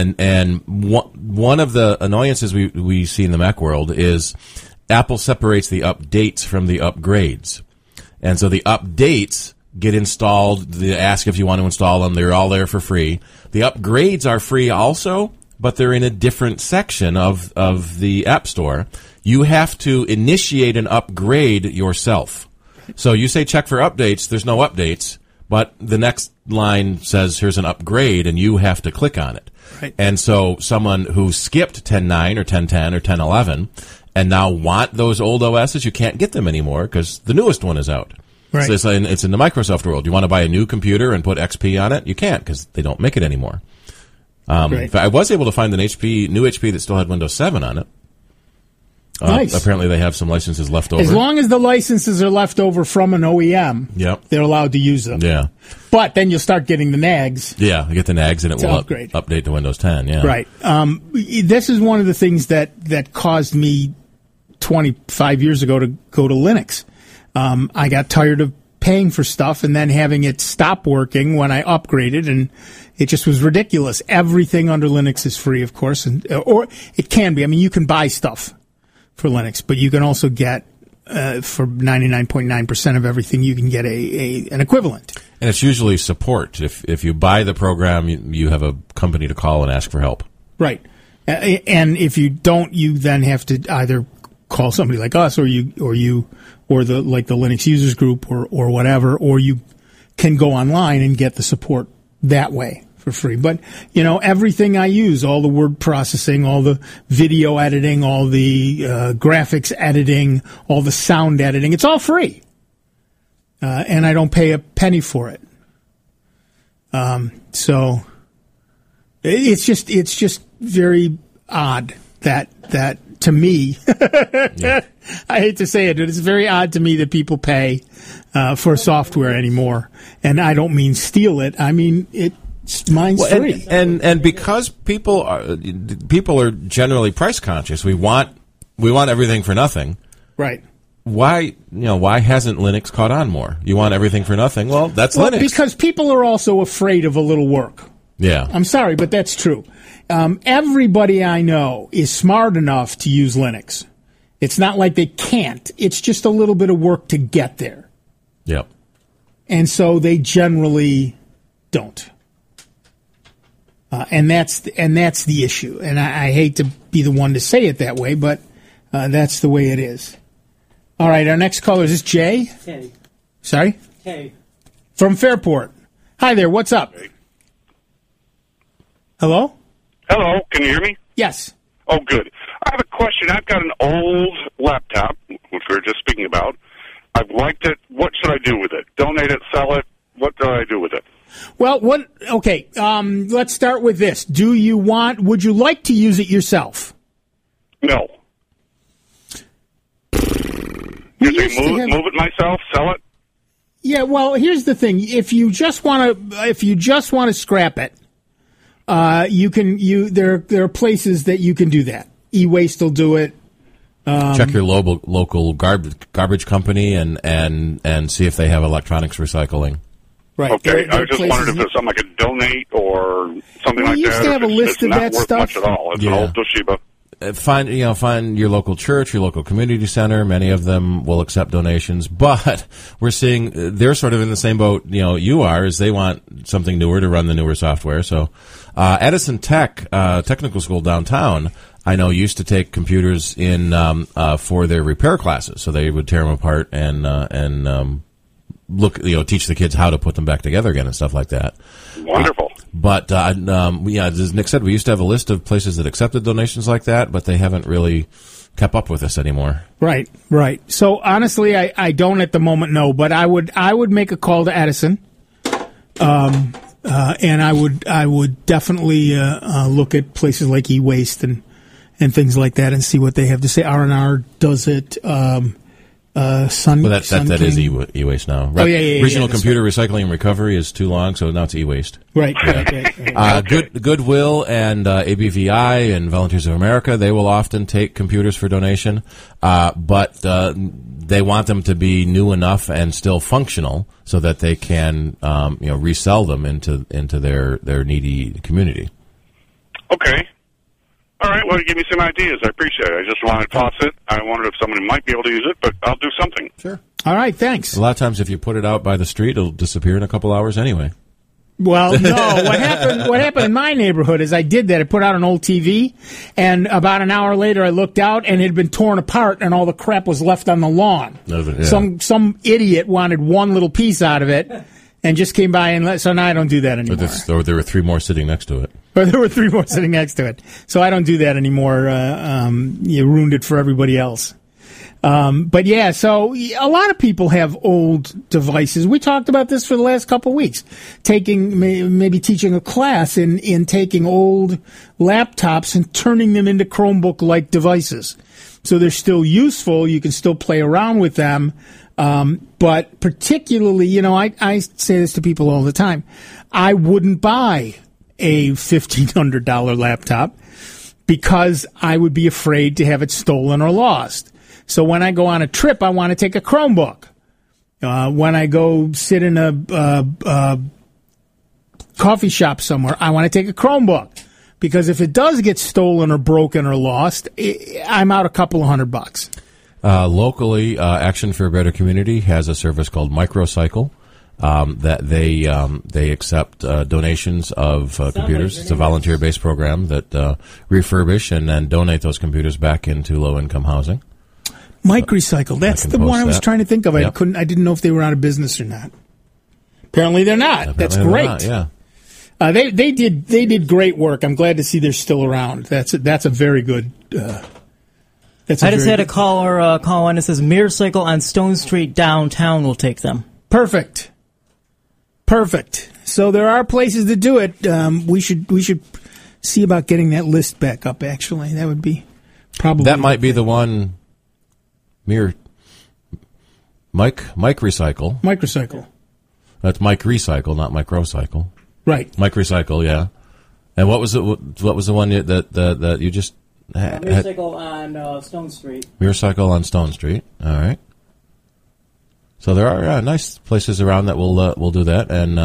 S5: one of the annoyances we see in the Mac world is Apple separates the updates from the upgrades, and so the updates get installed. They ask if you want to install them. They're all there for free. The upgrades are free also, but they're in a different section of the App Store. You have to initiate an upgrade yourself. So you say check for updates, there's no updates, but the next line says here's an upgrade, and you have to click on it.
S2: Right.
S5: And so someone who skipped 10.9 or 10.10 or 10.11 and now want those old OSs, you can't get them anymore because the newest one is out.
S2: Right.
S5: So it's in the Microsoft world. You want to buy a new computer and put XP on it? You can't because they don't make it anymore.
S2: Right.
S5: I was able to find an new HP that still had Windows 7 on it.
S2: Nice.
S5: Apparently they have some licenses left over.
S2: As long as the licenses are left over from an OEM, they're allowed to use them.
S5: Yeah.
S2: But then you'll start getting the nags.
S5: Yeah, you get the nags and it will update to Windows 10, yeah.
S2: Right. This is one of the things that caused me 25 years ago to go to Linux. I got tired of paying for stuff and then having it stop working when I upgraded, and it just was ridiculous. Everything under Linux is free, of course, or it can be. I mean, you can buy stuff for Linux, but you can also get for 99.9% of everything, you can get an equivalent.
S5: And it's usually support. If you buy the program, you have a company to call and ask for help.
S2: Right. And if you don't, you then have to either call somebody like us, or the Linux users group, or whatever, or you can go online and get the support that way for free. But everything I use, all the word processing, all the video editing, all the graphics editing, all the sound editing, it's all free, and I don't pay a penny for it. So it's just very odd that to me, I hate to say it, but it's very odd to me that people pay for software anymore. And I don't mean steal it. I mean mine's free.
S5: And because people are generally price conscious, we want everything for nothing.
S2: Right.
S5: Why hasn't Linux caught on more? You want everything for nothing? Well, that's Linux.
S2: Because people are also afraid of a little work.
S5: Yeah.
S2: I'm sorry, but that's true. Everybody I know is smart enough to use Linux. It's not like they can't. It's just a little bit of work to get there.
S5: Yep.
S2: And so they generally don't. And that's the issue. And I hate to be the one to say it that way, but that's the way it is. All right, our next caller is this Jay?
S3: Kay.
S2: Sorry?
S3: Kay.
S2: From Fairport. Hi there, what's up? Hello?
S8: Hello, can you hear me?
S2: Yes.
S8: Oh, good. I have a question. I've got an old laptop, which we were just speaking about. I've liked it. What should I do with it? Donate it, sell it? What do I do with it?
S2: Well, let's start with this. Would you like to use it yourself?
S8: No. Move it myself, sell it?
S2: Yeah, well, here's the thing. If you just want to scrap it, there are places that you can do that. E-Waste will do it.
S5: Check your local garbage company and see if they have electronics recycling.
S2: Right.
S8: Okay, I just wondered if there's something I could donate or something like that.
S2: We used to have a list of that stuff.
S8: It's not worth much at all. It's an old Toshiba.
S5: find your local church, your local community center. Many of them will accept donations, but we're seeing they're sort of in the same boat you are, as they want something newer to run the newer software. So Edison Technical School downtown, I know, used to take computers in for their repair classes, so they would tear them apart and teach the kids how to put them back together again and stuff like that.
S8: Wonderful.
S5: But as Nick said, we used to have a list of places that accepted donations like that, but they haven't really kept up with us anymore.
S2: Right. So honestly, I don't at the moment know, but I would make a call to Edison, and I would definitely look at places like e-waste and things like that and see what they have to say. R&R does it.
S5: That is e-waste now. Right.
S2: Oh, yeah.
S5: Regional Computer Recycling and Recovery is too long, so now it's e-waste.
S2: Right.
S5: Goodwill and ABVI and Volunteers of America, they will often take computers for donation, but they want them to be new enough and still functional so that they can resell them into their needy community.
S8: Okay. All right, well, give me some ideas. I appreciate it. I just wanted to toss it. I wondered if somebody might be able to use it, but I'll do something.
S5: Sure.
S2: All right, thanks.
S5: A lot of times if you put it out by the street, it'll disappear in a couple hours anyway.
S2: Well, no. What happened in my neighborhood is I did that. I put out an old TV, and about an hour later I looked out, and it had been torn apart, and all the crap was left on the lawn.
S5: Yeah.
S2: Some idiot wanted one little piece out of it and just came by and so now I don't do that anymore.
S5: Or there were three more sitting next to it.
S2: Or there were three more sitting next to it. So I don't do that anymore. You ruined it for everybody else. But yeah, so a lot of people have old devices. We talked about this for the last couple of weeks. Maybe teaching a class in taking old laptops and turning them into Chromebook-like devices. So they're still useful. You can still play around with them. But particularly, I say this to people all the time. I wouldn't buy a $1,500 laptop because I would be afraid to have it stolen or lost. So when I go on a trip, I want to take a Chromebook. When I go sit in a coffee shop somewhere, I want to take a Chromebook. Because if it does get stolen or broken or lost, I'm out a couple of $100.
S5: Locally, Action for a Better Community has a service called Microcycle that they accept donations of computers. It's a volunteer-based program that refurbish and then donate those computers back into low-income housing.
S2: Microcycle, that's the one I was trying to think of. Yep. I didn't know if they were out of business or not. Apparently they're not. That's great.
S5: Not, yeah.
S2: They did great work. I'm glad to see they're still around. That's a very good.
S3: I just had a caller call in. It says Miracycle on Stone Street downtown will take them.
S2: Perfect. So there are places to do it. We should see about getting that list back up. Actually, that would be probably
S5: that might be the one. Mike Recycle.
S2: Microcycle.
S5: That's Mike Recycle, not Microcycle.
S2: Right.
S5: Mike Recycle, yeah. And what was the one that you just had?
S3: Miracycle on Stone Street.
S5: Miracycle on Stone Street. All right. So there are nice places around that will do that, and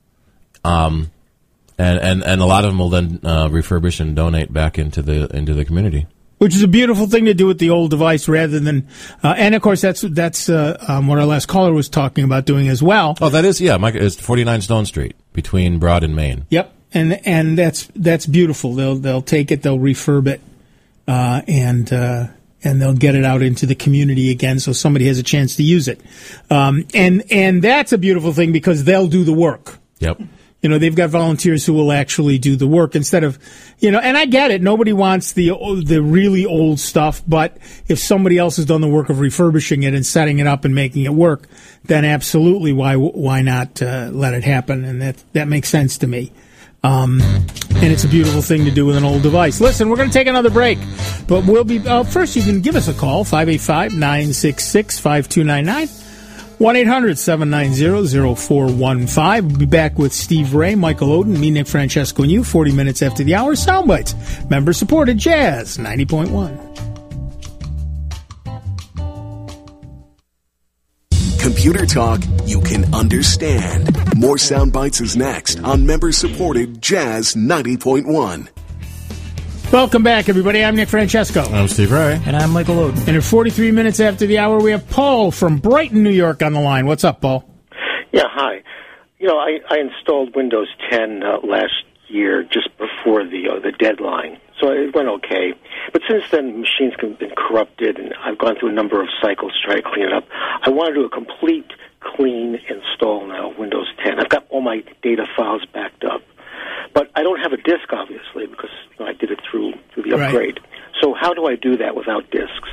S5: a lot of them will then refurbish and donate back into the community.
S2: Which is a beautiful thing to do with the old device, rather than, and of course that's what our last caller was talking about doing as well.
S5: Oh, that is, yeah, Mike, it's 49 Stone Street between Broad and Main.
S2: Yep, and that's beautiful. They'll take it, they'll refurb it, and they'll get it out into the community again, so somebody has a chance to use it. And that's a beautiful thing because they'll do the work.
S5: Yep.
S2: They've got volunteers who will actually do the work instead of, and I get it. Nobody wants the really old stuff, but if somebody else has done the work of refurbishing it and setting it up and making it work, then absolutely, why not let it happen? And that makes sense to me. And it's a beautiful thing to do with an old device. Listen, we're going to take another break, but we'll be first. You can give us a call 585-966-5299. 1-800-790-0415. We'll be back with Steve Ray, Michael Oden, me, Nick Francesco, and you 40 minutes after the hour. Soundbites, member-supported Jazz 90.1.
S1: Computer talk you can understand. More Soundbites is next on member-supported Jazz 90.1.
S2: Welcome back, everybody. I'm Nick Francesco.
S5: I'm Steve Ray.
S3: And I'm Michael Oden.
S2: And at 43 minutes after the hour, we have Paul from Brighton, New York on the line. What's up, Paul?
S9: Yeah, hi. I installed Windows 10 last year just before the deadline, so it went okay. But since then, the machine's been corrupted, and I've gone through a number of cycles to try to clean it up. I want to do a complete clean install now of Windows 10. I've got all my data files backed up. But I don't have a disk, obviously, because I did it through the upgrade. Right. So how do I do that without disks?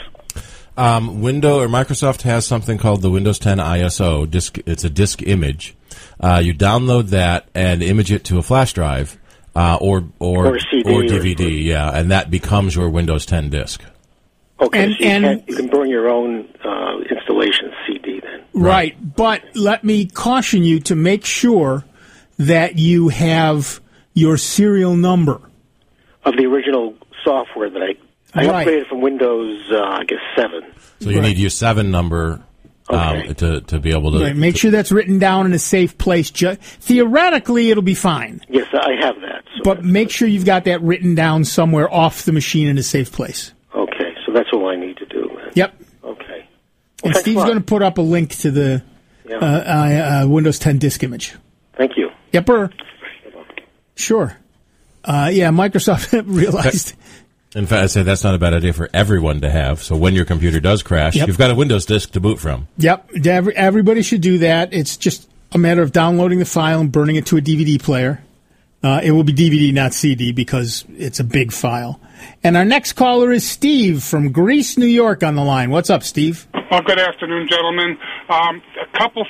S5: Microsoft has something called the Windows 10 ISO disk. It's a disk image. You download that and image it to a flash drive or
S9: CD
S5: or DVD, yeah, and that becomes your Windows 10 disk.
S9: Okay, you can burn your own installation CD then.
S2: Right, but let me caution you to make sure that you have your serial number
S9: of the original software that I upgraded from Windows, 7.
S5: So you need your 7 number to be able to...
S2: Right. Make sure that's written down in a safe place. Theoretically, it'll be fine.
S9: Yes, I have that. So
S2: but make sure you've got that written down somewhere off the machine in a safe place.
S9: Okay, so that's all I need to do, man.
S2: Yep.
S9: Okay.
S2: And Steve's going to put up a link to the Windows 10 disk image.
S9: Thank you.
S2: Yepper. Sure. Microsoft realized...
S5: In fact, I'd say that's not a bad idea for everyone to have. So when your computer does crash, you've got a Windows disk to boot from.
S2: Yep. Everybody should do that. It's just a matter of downloading the file and burning it to a DVD player. It will be DVD, not CD, because it's a big file. And our next caller is Steve from Greece, New York on the line. What's up, Steve?
S10: Well, good afternoon, gentlemen. A couple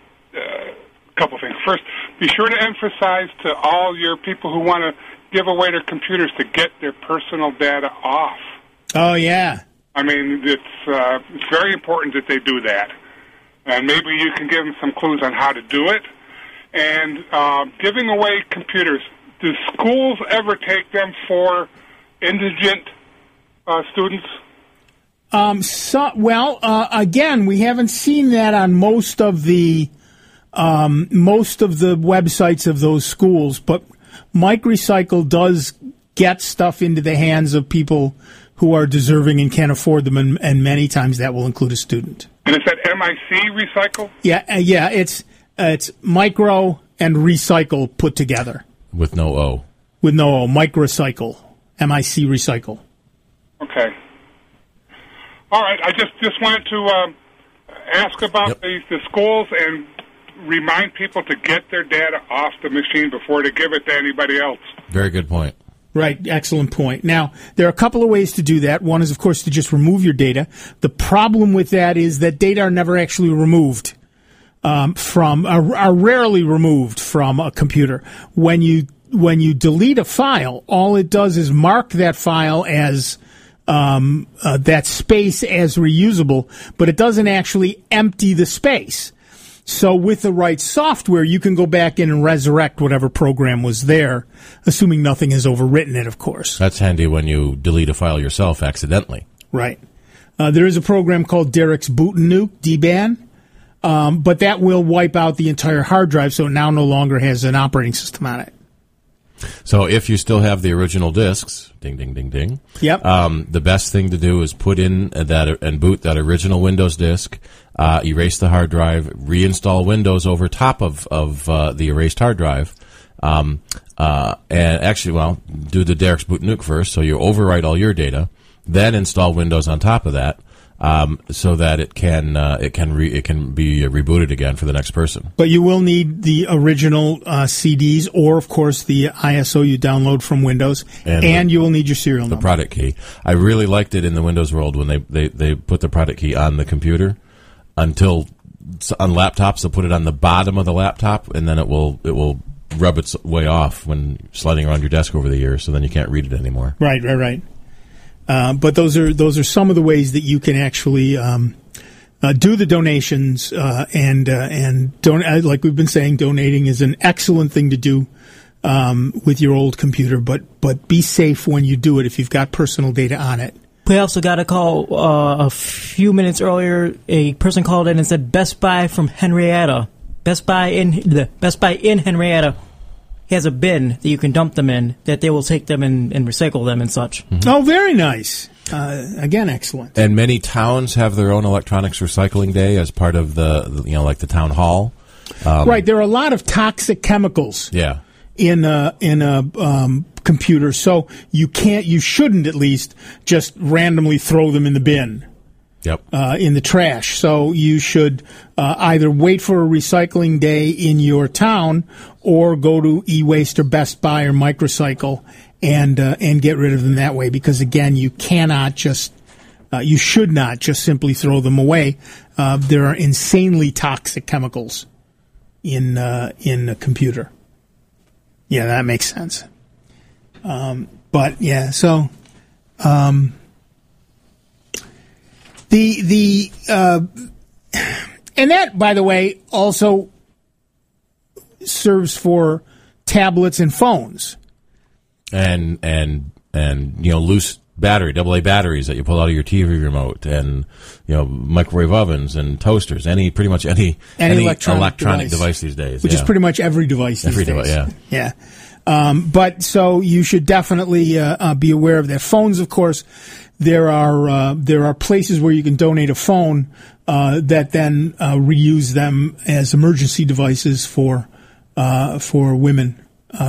S10: things. First, be sure to emphasize to all your people who want to give away their computers to get their personal data off.
S2: Oh, yeah.
S10: I mean, it's very important that they do that. And maybe you can give them some clues on how to do it. And giving away computers, do schools ever take them for indigent students?
S2: Again, we haven't seen that on most of the websites of those schools, but MicRecycle does get stuff into the hands of people who are deserving and can't afford them, and many times that will include a student.
S10: And is that MIC Recycle?
S2: Yeah, it's micro and recycle put together.
S5: With no O.
S2: With no O, MicRecycle, MIC Recycle.
S10: Okay. All right, I just wanted to ask about the schools and remind people to get their data off the machine before they give it to anybody else.
S5: Very good point.
S2: Right, excellent point. Now, there are a couple of ways to do that. One is, of course, to just remove your data. The problem with that is that data are never actually removed are rarely removed from a computer. When you delete a file, all it does is mark that file as that space as reusable, but it doesn't actually empty the space. So with the right software, you can go back in and resurrect whatever program was there, assuming nothing has overwritten it, of course.
S5: That's handy when you delete a file yourself accidentally.
S2: Right. There is a program called Derek's Boot and Nuke, DBAN, but that will wipe out the entire hard drive, so it now no longer has an operating system on it.
S5: So if you still have the original disks, ding, ding, ding, ding.
S2: Yep.
S5: The best thing to do is put in that and boot that original Windows disk, erase the hard drive, reinstall Windows over top of the erased hard drive, and actually, do the Derek's Boot Nuke first, so you overwrite all your data, then install Windows on top of that. So that it can be rebooted again for the next person.
S2: But you will need the original CDs, or of course the ISO you download from Windows, and you will need your serial number.
S5: The product key. I really liked it in the Windows world when they put the product key on the computer. Until on laptops they'll put it on the bottom of the laptop, and then it will rub its way off when sliding around your desk over the years. So then you can't read it anymore.
S2: Right. But those are some of the ways that you can actually do the donations and like we've been saying, donating is an excellent thing to do with your old computer. But be safe when you do it if you've got personal data on it.
S3: We also got a call a few minutes earlier. A person called in and said Best Buy from Henrietta. Best Buy in Henrietta. has a bin that you can dump them in, that they will take them and recycle them and such.
S2: Oh, very nice. Again, excellent.
S5: And many towns have their own electronics recycling day as part of the like the town hall.
S2: Right. There are a lot of toxic chemicals.
S5: Yeah.
S2: In a computer, so you shouldn't at least just randomly throw them in the bin.
S5: Yep.
S2: In the trash. So you should either wait for a recycling day in your town or go to e-waste or Best Buy or Microcycle and get rid of them that way. Because again, you cannot just you should not just simply throw them away. There are insanely toxic chemicals in a computer. Yeah, that makes sense. But yeah, so the and that, by the way, also serves for tablets and phones.
S5: And loose battery, AA batteries that you pull out of your TV remote, and microwave ovens and toasters, pretty much any electronic device these days,
S2: which is pretty much every device these days.
S5: Yeah.
S2: But so you should definitely be aware of that. Phones, of course, there are places where you can donate a phone that then reuse them as emergency devices for women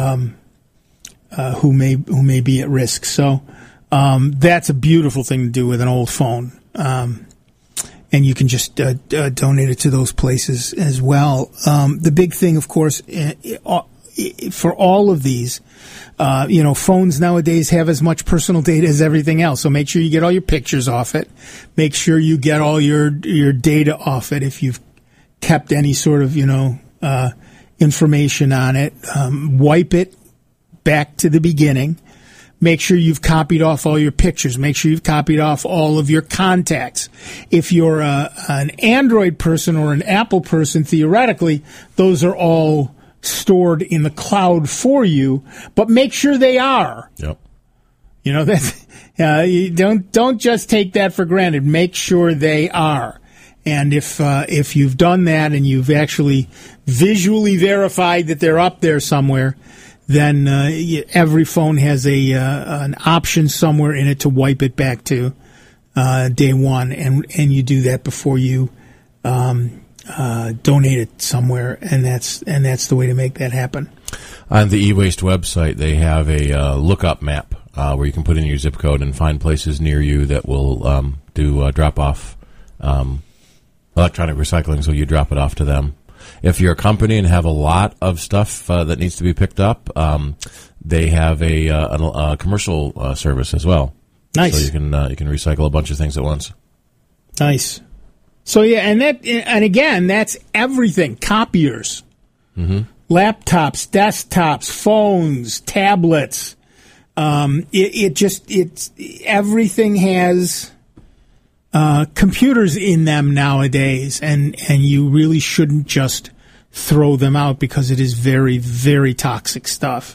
S2: who may be at risk. So that's a beautiful thing to do with an old phone, and you can just donate it to those places as well. The big thing, of course, for all of these, phones nowadays have as much personal data as everything else. So make sure you get all your pictures off it. Make sure you get all your data off it if you've kept any sort of, information on it. Wipe it back to the beginning. Make sure you've copied off all your pictures. Make sure you've copied off all of your contacts. If you're an Android person or an Apple person, theoretically, those are all stored in the cloud for you, but make sure they are.
S5: Yep.
S2: That's you don't just take that for granted. Make sure they are. And if you've done that and you've actually visually verified that they're up there somewhere, then every phone has an option somewhere in it to wipe it back to day one, and you do that before you donate it somewhere, and that's the way to make that happen.
S5: On the e-waste website, they have a lookup map where you can put in your zip code and find places near you that will do drop-off electronic recycling, so you drop it off to them. If you're a company and have a lot of stuff that needs to be picked up, they have a commercial service as well.
S2: Nice.
S5: So you can recycle a bunch of things at once.
S2: Nice. So yeah, and again, that's everything: copiers, laptops, desktops, phones, tablets. Everything has computers in them nowadays, and you really shouldn't just throw them out because it is very, very toxic stuff.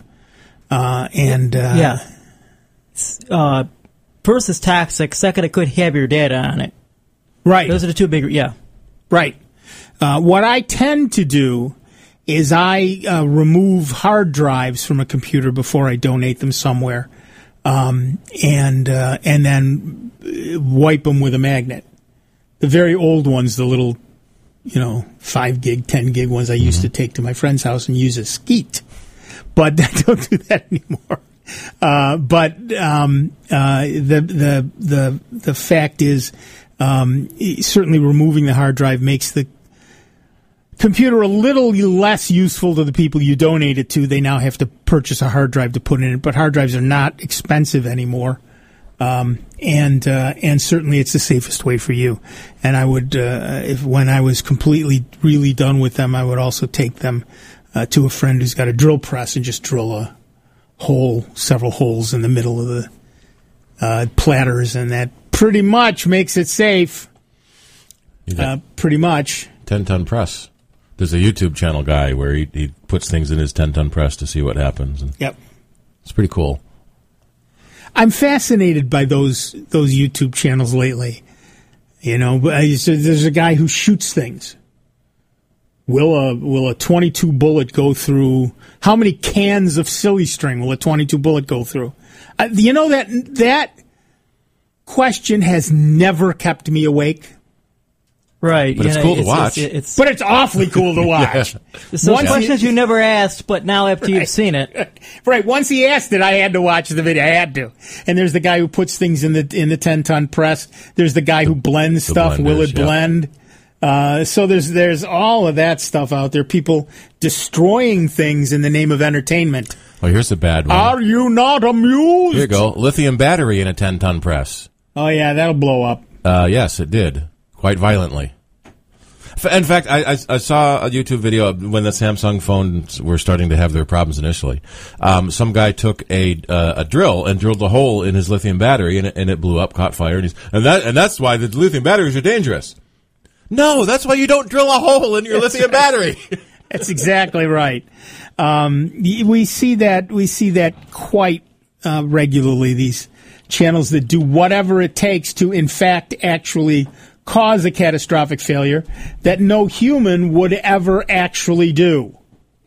S3: First, it's toxic. Second, it could have your data on it.
S2: Right.
S3: Those are the two big,
S2: Right. What I tend to do is I remove hard drives from a computer before I donate them somewhere, and then wipe them with a magnet. The very old ones, the little, 5 gig, 10 gig ones I used to take to my friend's house and use as skeet. But I don't do that anymore. The fact is, certainly removing the hard drive makes the computer a little less useful to the people you donate it to. They now have to purchase a hard drive to put in it, but hard drives are not expensive anymore. And certainly it's the safest way for you. And I would, when I was completely really done with them, I would also take them to a friend who's got a drill press and just drill several holes in the middle of the platters, and that pretty much makes it safe. Pretty much.
S5: 10-ton press. There's a YouTube channel guy where he puts things in his 10-ton press to see what happens. And
S2: yep.
S5: It's pretty cool.
S2: I'm fascinated by those YouTube channels lately. There's a guy who shoots things. Will a 22 bullet go through? How many cans of silly string will a 22 bullet go through? That question has never kept me awake.
S3: Right.
S5: But it's cool to watch.
S2: But it's awfully cool to watch.
S3: Yeah. Some questions you never asked, but now after you've seen it.
S2: Right. Once he asked it, I had to watch the video. I had to. And there's the guy who puts things in the 10-ton press. There's the guy who blends stuff. Will it blend? So there's all of that stuff out there. People destroying things in the name of entertainment.
S5: Oh, here's a bad one.
S2: Are you not amused?
S5: Here you go. Lithium battery in a 10-ton press.
S2: Oh, yeah, that'll blow up.
S5: Yes, it did. Quite violently. In fact, I saw a YouTube video when the Samsung phones were starting to have their problems initially. Some guy took a drill and drilled a hole in his lithium battery, and it blew up, caught fire, and that's why the lithium batteries are dangerous. No, that's why you don't drill a hole in your lithium battery.
S2: That's exactly right. We see that quite regularly. These channels that do whatever it takes to, in fact, actually cause a catastrophic failure that no human would ever actually do.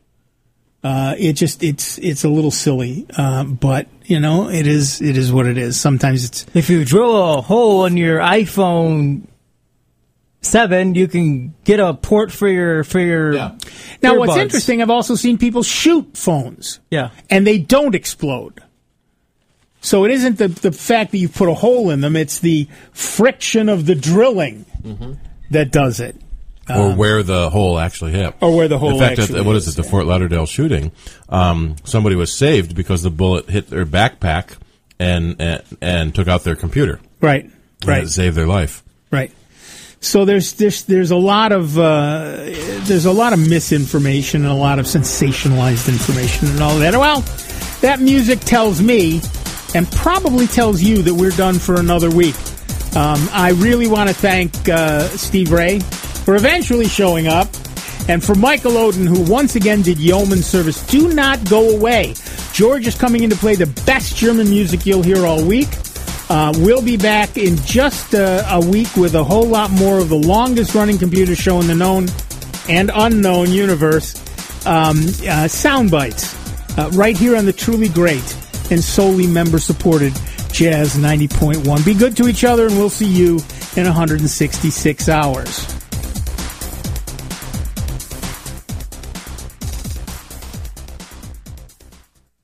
S2: It's a little silly, but it is what it is. Sometimes it's
S3: if you drill a hole in your iPhone 7, you can get a port for your. Yeah.
S2: Now, what's interesting, I've also seen people shoot phones.
S3: Yeah,
S2: and they don't explode. So it isn't the fact that you put a hole in them; it's the friction of the drilling that does it.
S5: Or where the hole actually hit.
S2: Or where the hole
S5: in fact,
S2: actually
S5: what is it? The Fort Lauderdale shooting. Somebody was saved because the bullet hit their backpack and took out their computer.
S2: Right. Right.
S5: And it saved their life.
S2: Right. So there's a lot of misinformation and a lot of sensationalized information and all that. Well, that music tells me, and probably tells you, that we're done for another week. I really want to thank Steve Ray for eventually showing up, and for Michael Oden, who once again did yeoman service. Do not go away. George is coming in to play the best German music you'll hear all week. We'll be back in just a week with a whole lot more of the longest-running computer show in the known and unknown universe, Sound Bites, right here on the truly great and solely member-supported Jazz 90.1. Be good to each other, and we'll see you in 166 hours.